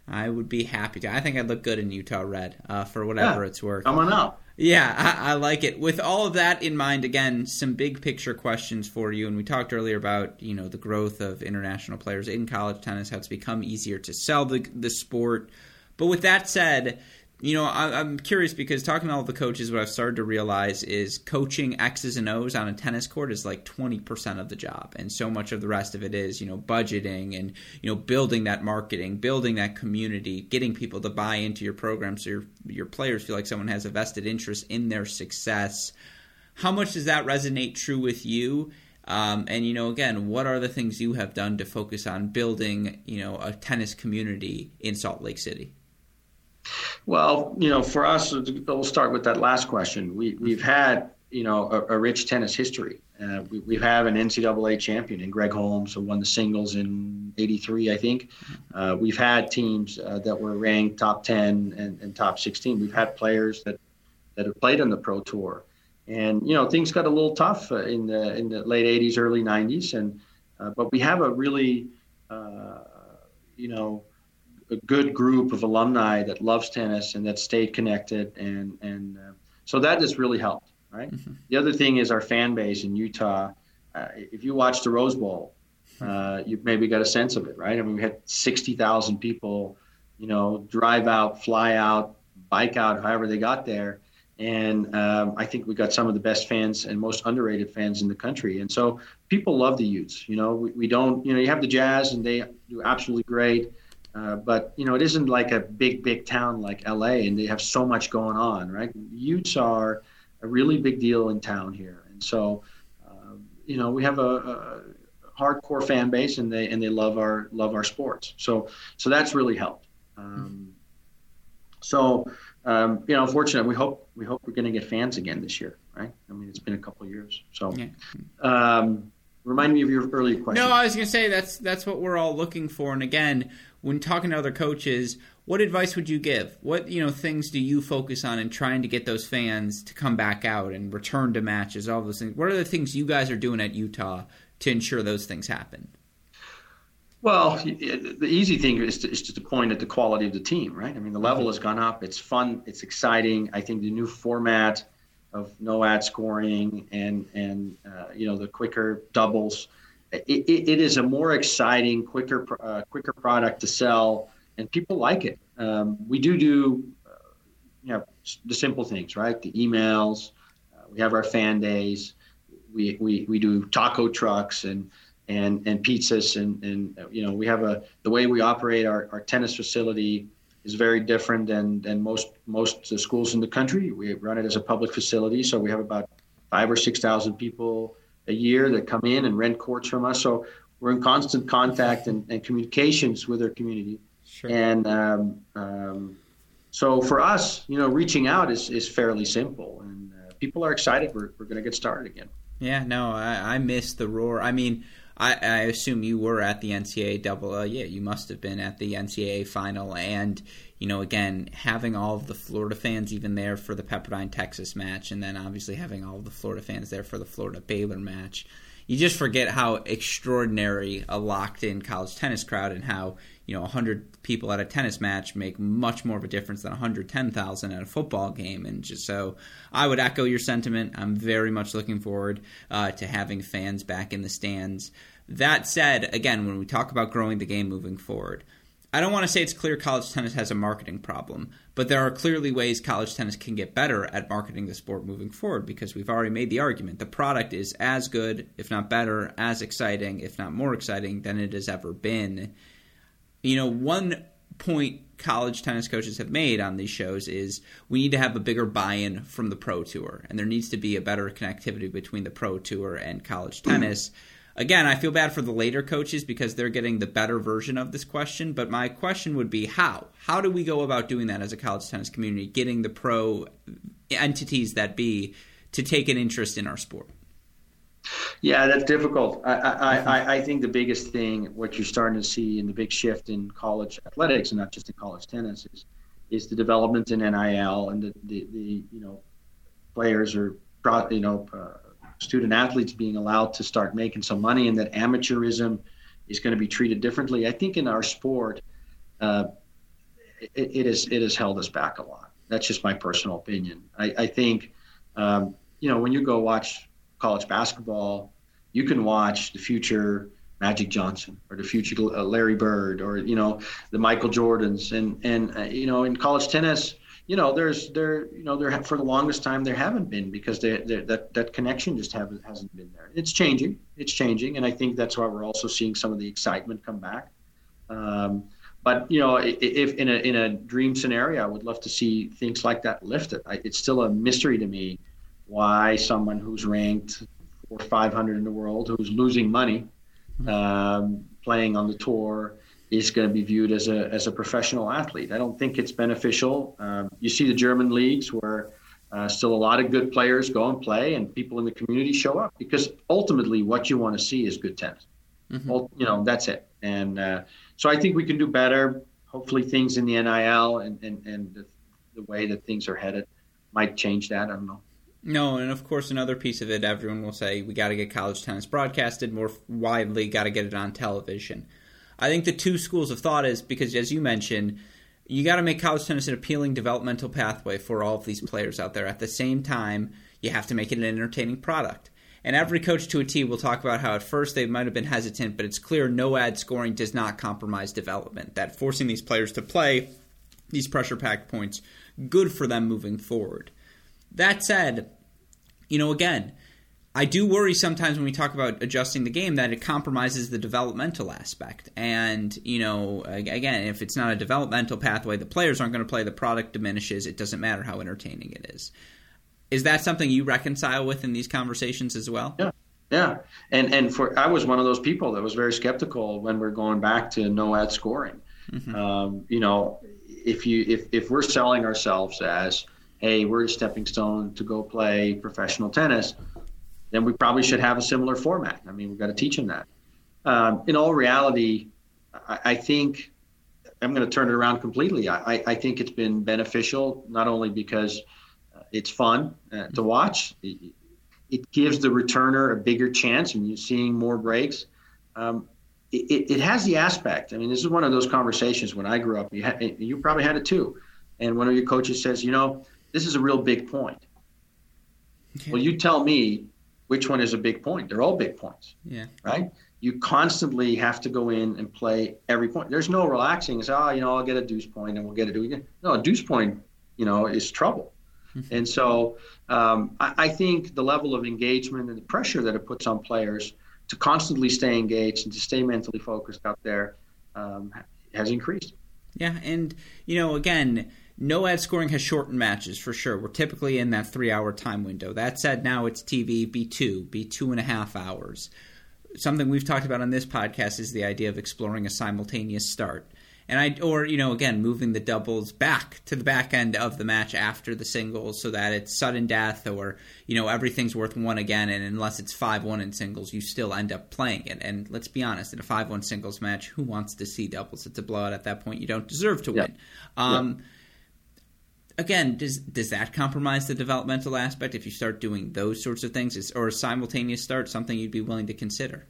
I would be happy to. I think I'd look good in Utah red uh, for whatever yeah, it's worth. Come on up. Yeah, I, I like it. With all of that in mind, again, some big picture questions for you. And we talked earlier about, you know, the growth of international players in college tennis, how it's become easier to sell the the sport. But with that said, you know, I, I'm curious because talking to all the coaches, what I've started to realize is coaching X's and O's on a tennis court is like twenty percent of the job. And so much of the rest of it is, you know, budgeting and, you know, building that marketing, building that community, getting people to buy into your program so your, your players feel like someone has a vested interest in their success. How much does that resonate true with you? Um, and, you know, again, what are the things you have done to focus on building, you know, a tennis community in Salt Lake City? Well, you know, for us, we'll start with that last question. We, we've had, you know, a, a rich tennis history. Uh, we, we have an N C double A champion in Greg Holmes, who won the singles in eighty-three, I think. Uh, we've had teams uh, that were ranked top ten and, and top sixteen. We've had players that, that have played on the Pro Tour. And, you know, things got a little tough uh, in the in the late eighties, early nineties. And uh, but we have a really, uh, you know, a good group of alumni that loves tennis and that stayed connected, and and uh, so that has really helped, right? Mm-hmm. The other thing is our fan base in Utah. Uh, if you watch the Rose Bowl, uh, you maybe got a sense of it, right? I mean, we had sixty thousand people, you know, drive out, fly out, bike out, however they got there, and um, I think we got some of the best fans and most underrated fans in the country, and so people love the Utes. You know, we, we don't, you know, you have the Jazz and they do absolutely great. Uh, but, you know, it isn't like a big, big town like L A, and they have so much going on, right? Utes are a really big deal in town here. And so, uh, you know, we have a, a hardcore fan base, and they and they love our love our sports. So so that's really helped. Um, so, um, you know, fortunately, we hope we hope we're going to get fans again this year, right? I mean, it's been a couple of years. So yeah. um, remind me of your earlier question. No, I was going to say that's that's what we're all looking for. And again, when talking to other coaches, what advice would you give? What, you know, things do you focus on in trying to get those fans to come back out and return to matches, all those things? What are the things you guys are doing at Utah to ensure those things happen? Well, the easy thing is to, is to point at the quality of the team, right? I mean, the level has gone up. It's fun. It's exciting. I think the new format of no ad scoring and, and uh, you know, the quicker doubles, It, it, it is a more exciting, quicker, uh, quicker product to sell, and people like it. Um, we do do, uh, you know, the simple things, right? The emails. Uh, we have our fan days. We we we do taco trucks and and and pizzas, and and you know, we have a the way we operate our, our tennis facility is very different than than most most schools in the country. We run it as a public facility, so we have about five or six thousand people a year that come in and rent courts from us. So we're in constant contact and, and communications with our community. Sure. And um, um, so for us, you know, reaching out is, is fairly simple, and uh, people are excited. We're, we're going to get started again. Yeah, no, I, I miss the roar. I mean, I, I assume you were at the N C double A double. Uh, yeah, you must have been at the N C double A final. And, you know, again, having all of the Florida fans even there for the Pepperdine Texas match, and then obviously having all of the Florida fans there for the Florida Baylor match. You just forget how extraordinary a locked-in college tennis crowd, and how, you know, one hundred people at a tennis match make much more of a difference than one hundred ten thousand at a football game. And just so I would echo your sentiment. I'm very much looking forward uh, to having fans back in the stands. That said, again, when we talk about growing the game moving forward, I don't want to say it's clear college tennis has a marketing problem, but there are clearly ways college tennis can get better at marketing the sport moving forward, because we've already made the argument. The product is as good, if not better, as exciting, if not more exciting than it has ever been. You know, one point college tennis coaches have made on these shows is we need to have a bigger buy-in from the Pro Tour, and there needs to be a better connectivity between the Pro Tour and college tennis. Again, I feel bad for the later coaches because they're getting the better version of this question, but my question would be how? How do we go about doing that as a college tennis community, getting the pro entities that be to take an interest in our sport? Yeah, that's difficult. I, I, I, I think the biggest thing, what you're starting to see in the big shift in college athletics, and not just in college tennis, is is the development in N I L, and the, the, the you know, players are, you know, uh, student athletes being allowed to start making some money, and that amateurism is going to be treated differently. I think in our sport, uh, it, it is it has held us back a lot. That's just my personal opinion. I, I think, um, you know, when you go watch college basketball, you can watch the future Magic Johnson or the future uh, Larry Bird or, you know, the Michael Jordans. And, and uh, you know, in college tennis, you know, there's there, you know, there for the longest time there haven't been because they, that that connection just haven't hasn't been there. It's changing. It's changing. And I think that's why we're also seeing some of the excitement come back. Um, but, you know, if in a in a dream scenario, I would love to see things like that lifted. I, it's still a mystery to me why someone who's ranked four or five hundred in the world, who's losing money, um, playing on the tour, is going to be viewed as a as a professional athlete. I don't think it's beneficial. Um, you see the German leagues where uh, still a lot of good players go and play, and people in the community show up because ultimately what you want to see is good tennis. Mm-hmm. Well, you know, that's it. And uh, so I think we can do better. Hopefully things in the N I L and, and, and the, the way that things are headed might change that. I don't know. No, and of course another piece of it, everyone will say, we got to get college tennis broadcasted more widely, got to get it on television. I think the two schools of thought is, because as you mentioned, you got to make college tennis an appealing developmental pathway for all of these players out there. At the same time, you have to make it an entertaining product. And every coach to a T will talk about how at first they might have been hesitant, but it's clear no ad scoring does not compromise development. That forcing these players to play these pressure-packed points, good for them moving forward. That said, you know, again, I do worry sometimes when we talk about adjusting the game that it compromises the developmental aspect. And, you know, again, if it's not a developmental pathway, the players aren't going to play, the product diminishes. It doesn't matter how entertaining it is. Is that something you reconcile with in these conversations as well? Yeah, yeah. And and for I was one of those people that was very skeptical when we're going back to no ad scoring. Mm-hmm. Um, you know, if you if if we're selling ourselves as, hey, we're a stepping stone to go play professional tennis, then we probably should have a similar format. I mean, we've got to teach them that. Um, in all reality, I, I think I'm going to turn it around completely. I, I think it's been beneficial, not only because uh, it's fun uh, to watch, it, it gives the returner a bigger chance, and you're seeing more breaks. Um, it, it has the aspect. I mean, this is one of those conversations when I grew up. You, had, you probably had it too. And one of your coaches says, you know, this is a real big point. Okay. Well, you tell me which one is a big point. They're all big points. Yeah. Right? You constantly have to go in and play every point. There's no relaxing. It's, oh, you know, I'll get a deuce point and we'll get a deuce. No, a deuce point, you know, is trouble. Mm-hmm. And so um, I, I think the level of engagement and the pressure that it puts on players to constantly stay engaged and to stay mentally focused out there um, has increased. Yeah, and, you know, again, no ad scoring has shortened matches for sure. We're typically in that three-hour time window. That said, now it's T V, be two, be two and a half hours. Something we've talked about on this podcast is the idea of exploring a simultaneous start. And I, or, you know, again, moving the doubles back to the back end of the match after the singles so that it's sudden death or, you know, everything's worth one again. And unless it's five one in singles, you still end up playing it. And let's be honest, in a five one singles match, who wants to see doubles? It's a blowout at that point. You don't deserve to yeah. win. Um, yeah. Again, does does that compromise the developmental aspect if you start doing those sorts of things? Is, or a simultaneous start something you'd be willing to consider?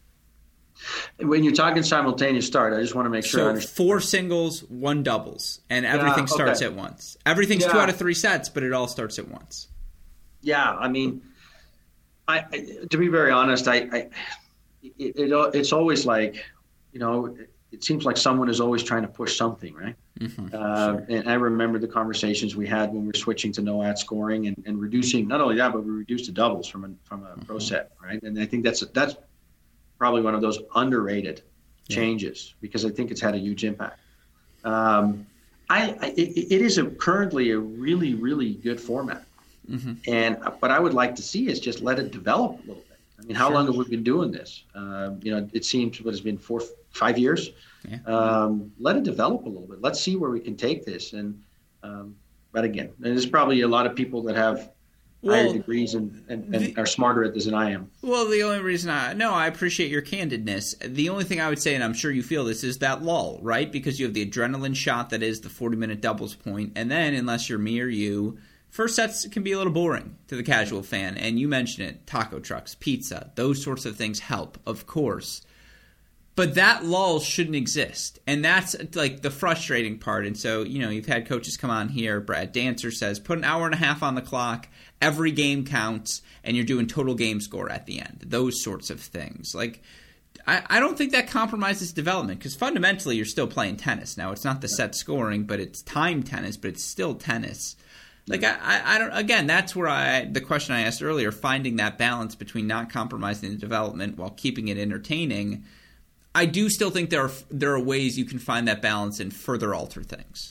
When you're talking simultaneous start, I just want to make sure so I understand. Four singles, one doubles, and everything yeah, starts okay. at once. Everything's yeah. two out of three sets, but it all starts at once. Yeah, I mean, I, I to be very honest, I, I it, it it's always like, you know, it, it seems like someone is always trying to push something, right? Mm-hmm, uh, sure. And I remember the conversations we had when we were switching to no ad scoring and, and reducing not only that, but we reduced the doubles from a from a mm-hmm. pro set, right? And I think that's that's. probably one of those underrated yeah. changes because I think it's had a huge impact. Um, I, I it, it is a, currently a really, really good format. Mm-hmm. And what I would like to see is just let it develop a little bit. I mean, how sure. long have we been doing this? Um, you know, it seems what has been four, five years. Yeah. Um, let it develop a little bit. Let's see where we can take this. And um, but again, there's probably a lot of people that have Well, higher degrees and, and, and the, are smarter at this than I am. Well, the only reason I – no, I appreciate your candidness. The only thing I would say, and I'm sure you feel this, is that lull, right? Because you have the adrenaline shot that is the forty-minute doubles point, and then unless you're me or you, first sets can be a little boring to the casual fan. And you mentioned it, taco trucks, pizza, those sorts of things help, of course. But that lull shouldn't exist. And that's like the frustrating part. And so, you know, you've had coaches come on here. Brad Dancer says, put an hour and a half on the clock. Every game counts. And you're doing total game score at the end. Those sorts of things. Like, I, I don't think that compromises development. Because fundamentally, you're still playing tennis. Now, it's not the set scoring, but it's time tennis. But it's still tennis. Like, I, I, I don't, again, that's where I, the question I asked earlier, finding that balance between not compromising the development while keeping it entertaining. I do still think there are there are ways you can find that balance and further alter things.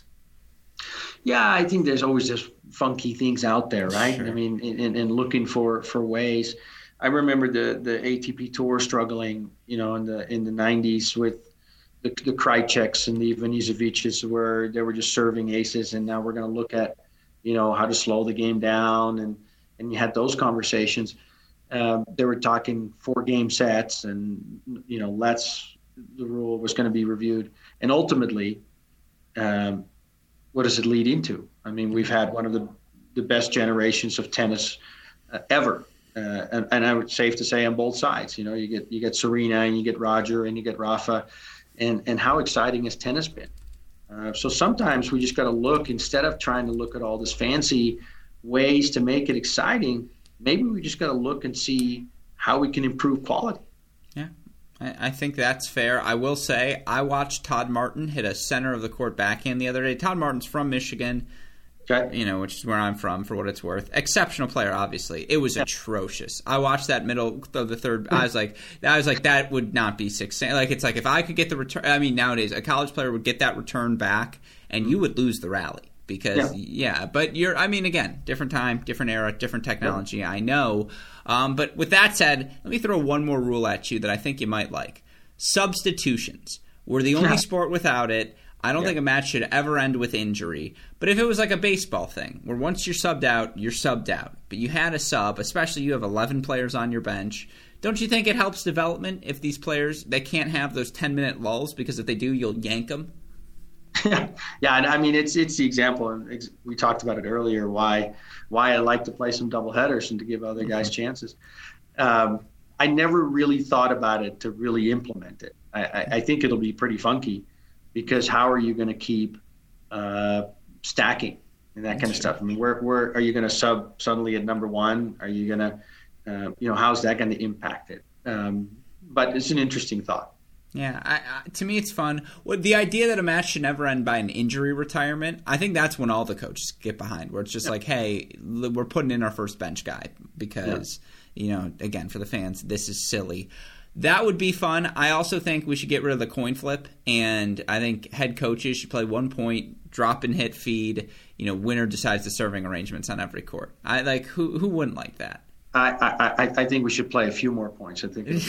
Yeah, I think there's always just funky things out there, right? Sure. I mean, and, and looking for, for ways. I remember the, the A T P Tour struggling, you know, in the in the nineties with the the Krajceks and the Ivanisevics, where they were just serving aces, and now we're going to look at, you know, how to slow the game down, and and you had those conversations. Um, they were talking four game sets, and you know, let's the rule was going to be reviewed, and ultimately, um, what does it lead into? I mean, we've had one of the the best generations of tennis uh, ever, uh, and, and I would safe to say on both sides. You know, you get you get Serena and you get Roger and you get Rafa, and and how exciting has tennis been? Uh, so sometimes we just got to look, instead of trying to look at all this fancy ways to make it exciting. Maybe we just got to look and see how we can improve quality. Yeah, I, I think that's fair. I will say I watched Todd Martin hit a center of the court backhand the other day. Todd Martin's from Michigan, okay. you know, which is where I'm from, for what it's worth. Exceptional player, obviously. It was yeah. atrocious. I watched that middle of the third. I was like, I was like, that would not be six. Like, it's like if I could get the return. I mean, nowadays a college player would get that return back, and mm-hmm. you would lose the rally. Because, yeah. yeah, but you're, I mean, again, different time, different era, different technology, yeah. I know. Um, but with that said, let me throw one more rule at you that I think you might like. Substitutions. We're the only yeah. sport without it. I don't yeah. think a match should ever end with injury. But if it was like a baseball thing, where once you're subbed out, you're subbed out. But you had a sub, especially you have eleven players on your bench. Don't you think it helps development if these players, they can't have those ten-minute lulls? Because if they do, you'll yank them? Yeah, yeah, and I mean it's it's the example, and we talked about it earlier. Why why I like to play some double headers and to give other guys mm-hmm. chances. Um, I never really thought about it to really implement it. I, I, I think it'll be pretty funky, because how are you going to keep uh, stacking and that kind of stuff? I mean, where where are you going to sub suddenly at number one? Are you going to, uh, you know, how's that going to impact it? Um, but it's an interesting thought. Yeah, I, I, to me it's fun. Well, the idea that a match should never end by an injury retirement, I think that's when all the coaches get behind, where it's just yeah. like, hey, we're putting in our first bench guy because, yeah. you know, again, for the fans, this is silly. That would be fun. I also think we should get rid of the coin flip, and I think head coaches should play one point, drop and hit feed, you know, winner decides the serving arrangements on every court. I like who who wouldn't like that? I, I, I think we should play a few more points. I think it would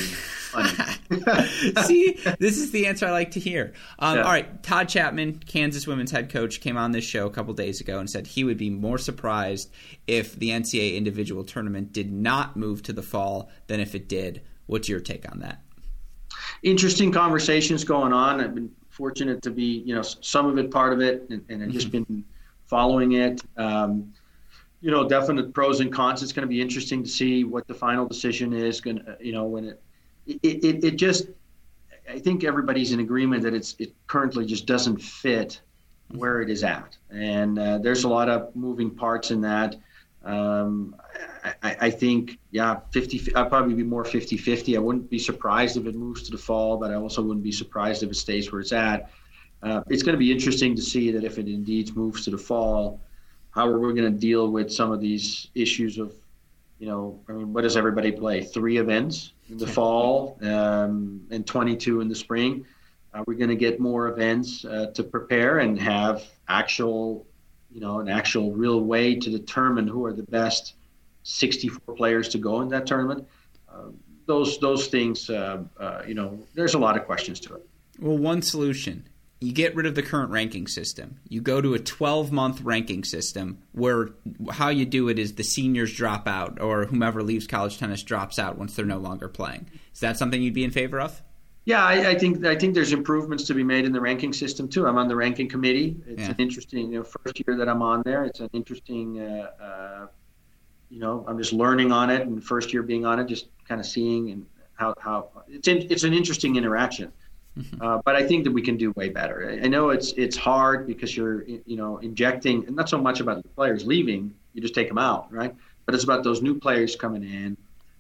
be funny. See, this is the answer I like to hear. Um, yeah. All right, Todd Chapman, Kansas women's head coach, came on this show a couple days ago and said he would be more surprised if the N C double A individual tournament did not move to the fall than if it did. What's your take on that? Interesting conversations going on. I've been fortunate to be, you know, some of it part of it, and, and I've just been following it. Um, You know, definite pros and cons. It's going to be interesting to see what the final decision is. Going to, you know, when it, it, it, it just, I think everybody's in agreement that it's, it currently just doesn't fit where it is at, and uh, there's a lot of moving parts in that. Um, I, I think, yeah, fifty. I'd probably be more fifty-fifty. I wouldn't be surprised if it moves to the fall, but I also wouldn't be surprised if it stays where it's at. Uh, it's going to be interesting to see that if it indeed moves to the fall, how are we going to deal with some of these issues of, you know, I mean, what does everybody play? Three events in the fall um, and twenty-two in the spring. Are we going to get more events uh, to prepare and have actual, you know, an actual real way to determine who are the best sixty-four players to go in that tournament? Uh, those those things, uh, uh, you know, there's a lot of questions to it. Well, one solution. You get rid of the current ranking system. You go to a twelve-month ranking system where how you do it is the seniors drop out or whomever leaves college tennis drops out once they're no longer playing. Is that something you'd be in favor of? Yeah, I, I think I think there's improvements to be made in the ranking system too. I'm on the ranking committee. It's yeah. an interesting, you know, first year that I'm on there. It's an interesting, uh, uh, you know, I'm just learning on it, and first year being on it, just kind of seeing and how how it's in, it's an interesting interaction. Mm-hmm. Uh, but I think that we can do way better. I know it's it's hard because you're you know injecting, and not so much about the players leaving, you just take them out, right? But it's about those new players coming in,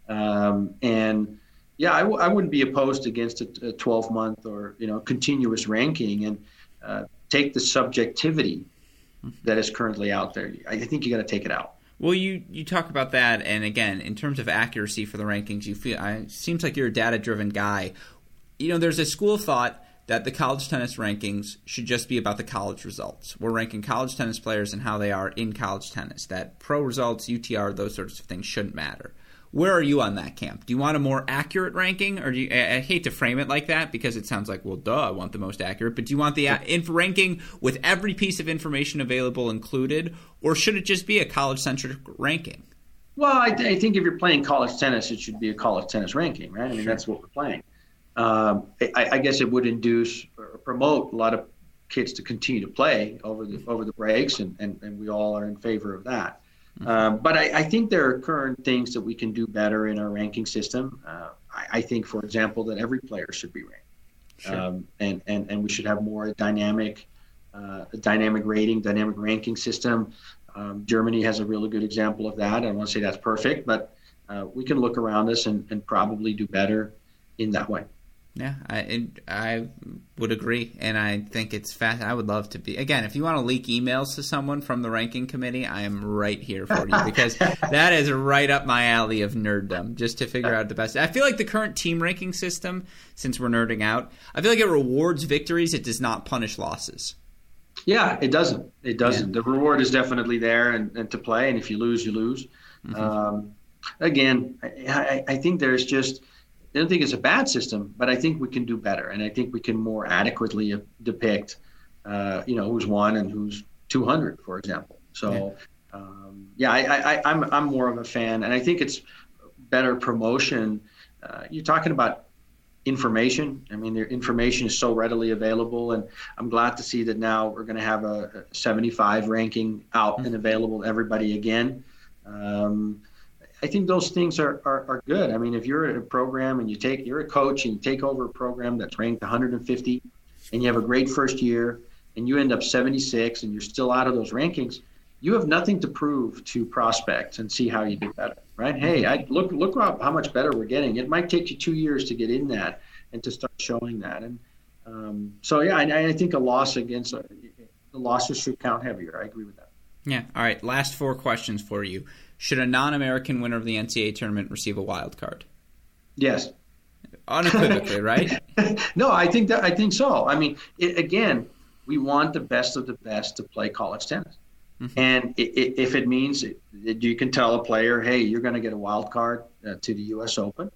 um, and yeah, I, w- I wouldn't be opposed against a twelve month or you know continuous ranking, and uh, take the subjectivity that is currently out there. I think you got to take it out. Well, you, you talk about that, and again, in terms of accuracy for the rankings, you feel I, it seems like you're a data-driven guy. You know, there's a school of thought that the college tennis rankings should just be about the college results. We're ranking college tennis players and how they are in college tennis. That pro results, U T R, those sorts of things shouldn't matter. Where are you on that camp? Do you want a more accurate ranking, or do you, I, I hate to frame it like that because it sounds like, well, duh, I want the most accurate. But do you want the inf- ranking with every piece of information available included, or should it just be a college-centric ranking? Well, I, I think if you're playing college tennis, it should be a college tennis ranking, right? I mean, sure. That's what we're playing. Um, I, I guess it would induce or promote a lot of kids to continue to play over the over the breaks, and, and, and we all are in favor of that. Mm-hmm. Um, but I, I think there are current things that we can do better in our ranking system. Uh, I, I think, for example, that every player should be ranked, sure. um, and, and and we should have more dynamic, uh, dynamic rating, dynamic ranking system. Um, Germany has a really good example of that. I don't want to say that's perfect, but uh, we can look around us and, and probably do better in that way. Yeah, I I would agree, and I think it's fast. I would love to be again. If you want to leak emails to someone from the ranking committee, I am right here for you because that is right up my alley of nerddom. Just to figure out the best. I feel like the current team ranking system, since we're nerding out, I feel like it rewards victories. It does not punish losses. Yeah, it doesn't. It doesn't. Yeah. The reward is definitely there and, and to play, and if you lose, you lose. Mm-hmm. Um, again, I, I think there's just. I don't think it's a bad system, but I think we can do better, and I think we can more adequately depict, uh, you know, who's one and who's two hundred, for example. So, yeah, um, yeah I, I, I'm I'm more of a fan, and I think it's better promotion. Uh, you're talking about information. I mean, their information is so readily available, and I'm glad to see that now we're going to have a, a seventy-five ranking out mm-hmm. and available to everybody again. Um, I think those things are, are, are good. I mean, if you're at a program and you take, you're a coach and you take over a program that's ranked one hundred fifty and you have a great first year and you end up seventy-six and you're still out of those rankings, you have nothing to prove to prospects and see how you do better, right? Hey, I look, look how, how much better we're getting. It might take you two years to get in that and to start showing that. And um, so, yeah, I, I think a loss against, uh, the losses should count heavier. I agree with that. Yeah. All right. Last four questions for you. Should a non-American winner of the N C double A tournament receive a wild card? Yes. Unequivocally, right? No, I think that I think so. I mean, it, again, we want the best of the best to play college tennis, mm-hmm. and it, it, if it means it, it, you can tell a player, "Hey, you're going to get a wild card uh, to the U S Open,"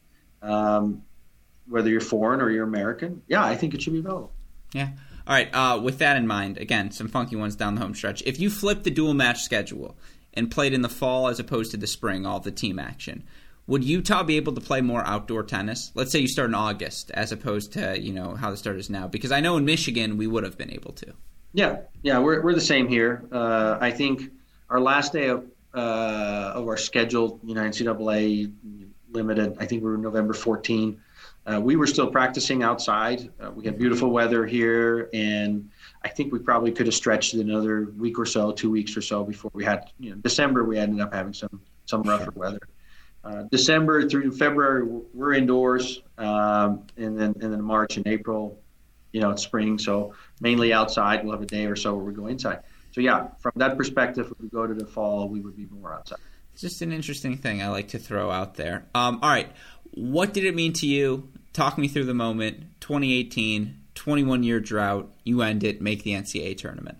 um, whether you're foreign or you're American. Yeah, I think it should be available. Yeah. All right. Uh, with that in mind, again, some funky ones down the home stretch. If you flip the dual match schedule and played in the fall as opposed to the spring, all the team action, would Utah be able to play more outdoor tennis? Let's say you start in August as opposed to, you know, how the start is now. Because I know in Michigan we would have been able to. Yeah, yeah, we're we're the same here. Uh, I think our last day of uh, of our scheduled, you know, N C double A limited, I think we were November fourteenth. Uh, we were still practicing outside. Uh, we had beautiful weather here, and I think we probably could have stretched it another week or so, two weeks or so before we had, you know, December we ended up having some some rougher weather. Uh, December through February we're indoors, um, and then and then March and April, you know, it's spring, so mainly outside. We'll have a day or so where we go inside. So yeah, from that perspective, if we go to the fall, we would be more outside. It's just an interesting thing I like to throw out there. Um, all right, what did it mean to you? Talk me through the moment. twenty eighteen, twenty-one year drought. You end it, make the N C double A tournament.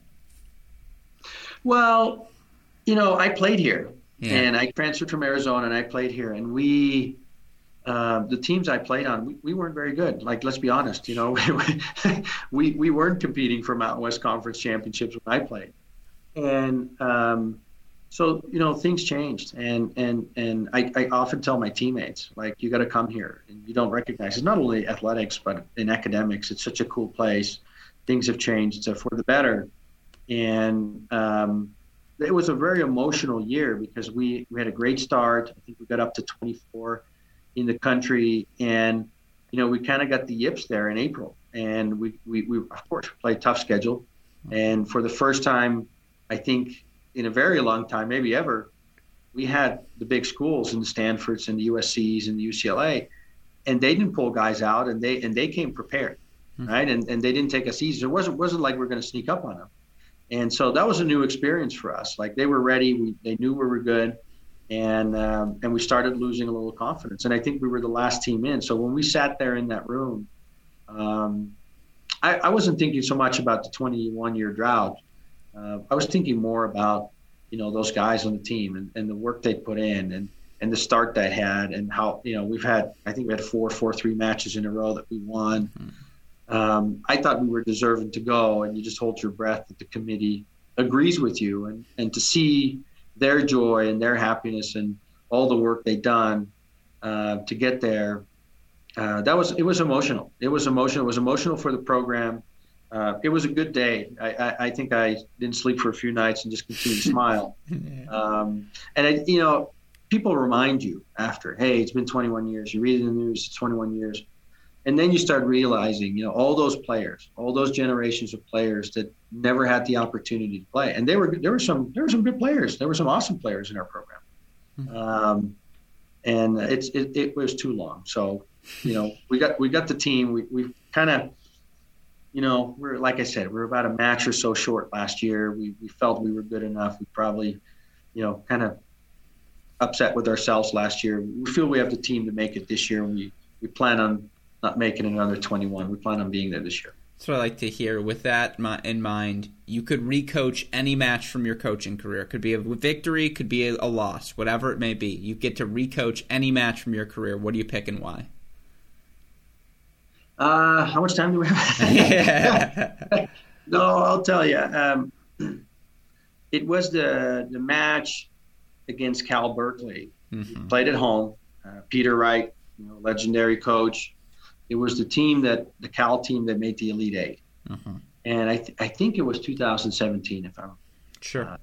Well, you know, I played here, yeah. and I transferred from Arizona, and I played here, and we, uh, the teams I played on, we, we weren't very good. Like, let's be honest, you know, we we weren't competing for Mountain West Conference championships when I played, and um, so you know things changed, and and and I, I often tell my teammates, like, you got to come here, and you don't recognize it's not only athletics but in academics. It's such a cool place. Things have changed so for the better, and um, it was a very emotional year because we we had a great start. I think we got up to twenty-four in the country, and you know we kind of got the yips there in April, and we, we, we of course played a tough schedule. And for the first time, I think in a very long time, maybe ever, we had the big schools in the Stanfords and the U S Cs and the U C L A, and they didn't pull guys out, and they and they came prepared, mm-hmm. right? And and they didn't take us easy. It wasn't wasn't like we we're going to sneak up on them. And so that was a new experience for us. Like they were ready, we, they knew we were good, and um, and we started losing a little confidence. And I think we were the last team in. So when we sat there in that room, um, I, I wasn't thinking so much about the twenty-one year drought. Uh, I was thinking more about, you know, those guys on the team and, and the work they put in and, and the start they had and how, you know, we've had, I think we had four, four, three matches in a row that we won. Mm-hmm. Um, I thought we were deserving to go, and you just hold your breath that the committee agrees with you, and, and to see their joy and their happiness and all the work they've done uh, to get there. Uh, that was, it was emotional. It was emotional. It was emotional for the program. Uh, it was a good day. I, I, I think I didn't sleep for a few nights and just continued to smile. Yeah. Um, and, I, you know, people remind you after, hey, it's been twenty-one years. You read in the news, it's twenty-one years. And then you start realizing, you know, all those players, all those generations of players that never had the opportunity to play. And they were, there were some, there were some good players. There were some awesome players in our program. Mm-hmm. Um, and it's, it, it was too long. So, you know, we got, we got the team. We, we kind of, you know, we're, like I said, we were about a match or so short last year. We we felt we were good enough. We probably, you know, kind of upset with ourselves last year. We feel we have the team to make it this year. And we, we plan on not making another twenty-one. We plan on being there this year. That's what I like to hear. With that in mind, you could recoach any match from your coaching career. It could be a victory, could be a loss, whatever it may be. You get to recoach any match from your career. What do you pick and why? Uh, how much time do we have? Yeah. No, I'll tell you. Um, it was the the match against Cal Berkeley. Mm-hmm. Played at home. Uh, Peter Wright, you know, legendary coach. It was the team that the Cal team that made the Elite Eight, mm-hmm. and I th- I think it was two thousand seventeen, if I'm sure. Uh,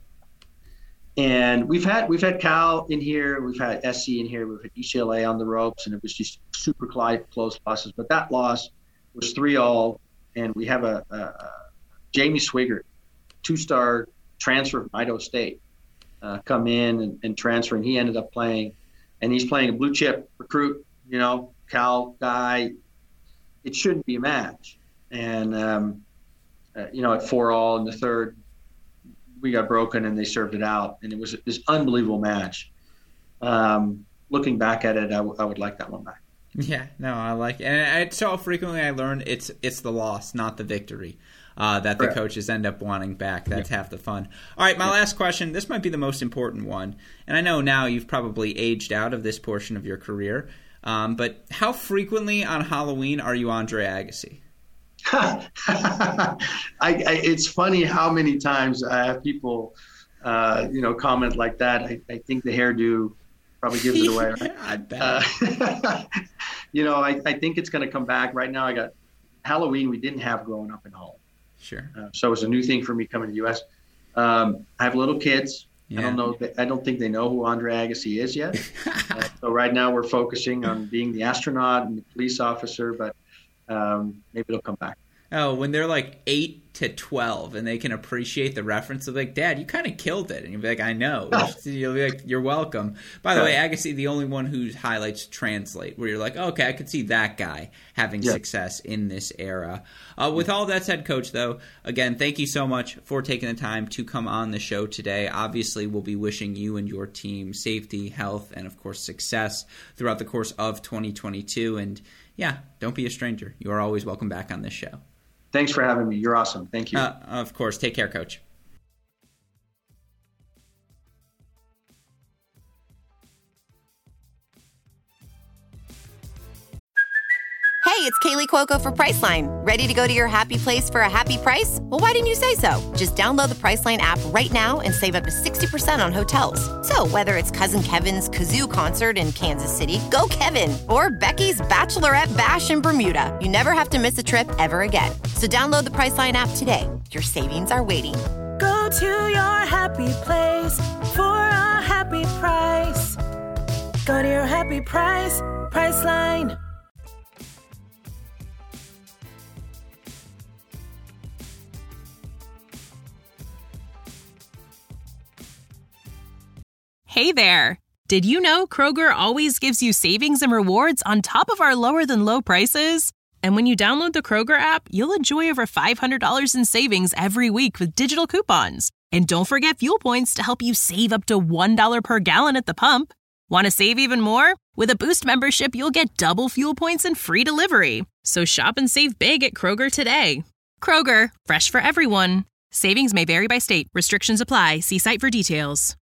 and we've had we've had Cal in here, we've had S C in here, we've had U C L A on the ropes, and it was just super close losses. But that loss was three all, and we have a, a, a Jamie Swigert, two-star transfer from Idaho State, uh, come in and, and transfer, and he ended up playing, and he's playing a blue chip recruit, you know, Cal guy. It shouldn't be a match, and um, uh, you know, at four all in the third, we got broken and they served it out, and it was this unbelievable match. Um, looking back at it, I, w- I would like that one back. Yeah, no, I like it. And so frequently I learned it's it's the loss, not the victory, uh, that the Correct. Coaches end up wanting back. That's yeah. half the fun. All right, my yeah. last question. This might be the most important one. And I know now you've probably aged out of this portion of your career, um, but how frequently on Halloween are you Andre Agassi? I, I, it's funny how many times I have people, uh, you know, comment like that. I, I think the hairdo probably gives it away. Right? I bet. Uh, you know, I, I think it's going to come back. Right now, I got Halloween we didn't have growing up in home. Sure. Uh, so it's a new thing for me coming to the U S. Um, I have little kids. Yeah. I don't know. I don't think they know who Andre Agassi is yet. uh, so right now we're focusing on being the astronaut and the police officer, but um, maybe it'll come back. Oh, when they're like eight to twelve and they can appreciate the reference, they're like, Dad, you kind of killed it. And you'll be like, I know. You'll be like, you're welcome. By the way, Agassi, the only one whose highlights translate, where you're like, oh, okay, I could see that guy having yeah. success in this era. Uh, with all that said, Coach, though, again, thank you so much for taking the time to come on the show today. Obviously, we'll be wishing you and your team safety, health, and, of course, success throughout the course of twenty twenty-two. And, yeah, don't be a stranger. You are always welcome back on this show. Thanks for having me. You're awesome. Thank you. Uh, of course. Take care, Coach. Hey, it's Kaylee Cuoco for Priceline. Ready to go to your happy place for a happy price? Well, why didn't you say so? Just download the Priceline app right now and save up to sixty percent on hotels. So whether it's Cousin Kevin's Kazoo Concert in Kansas City, go Kevin, or Becky's Bachelorette Bash in Bermuda, you never have to miss a trip ever again. So download the Priceline app today. Your savings are waiting. Go to your happy place for a happy price. Go to your happy price, Priceline. Hey there! Did you know Kroger always gives you savings and rewards on top of our lower-than-low prices? And when you download the Kroger app, you'll enjoy over five hundred dollars in savings every week with digital coupons. And don't forget fuel points to help you save up to one dollar per gallon at the pump. Want to save even more? With a Boost membership, you'll get double fuel points and free delivery. So shop and save big at Kroger today. Kroger, fresh for everyone. Savings may vary by state. Restrictions apply. See site for details.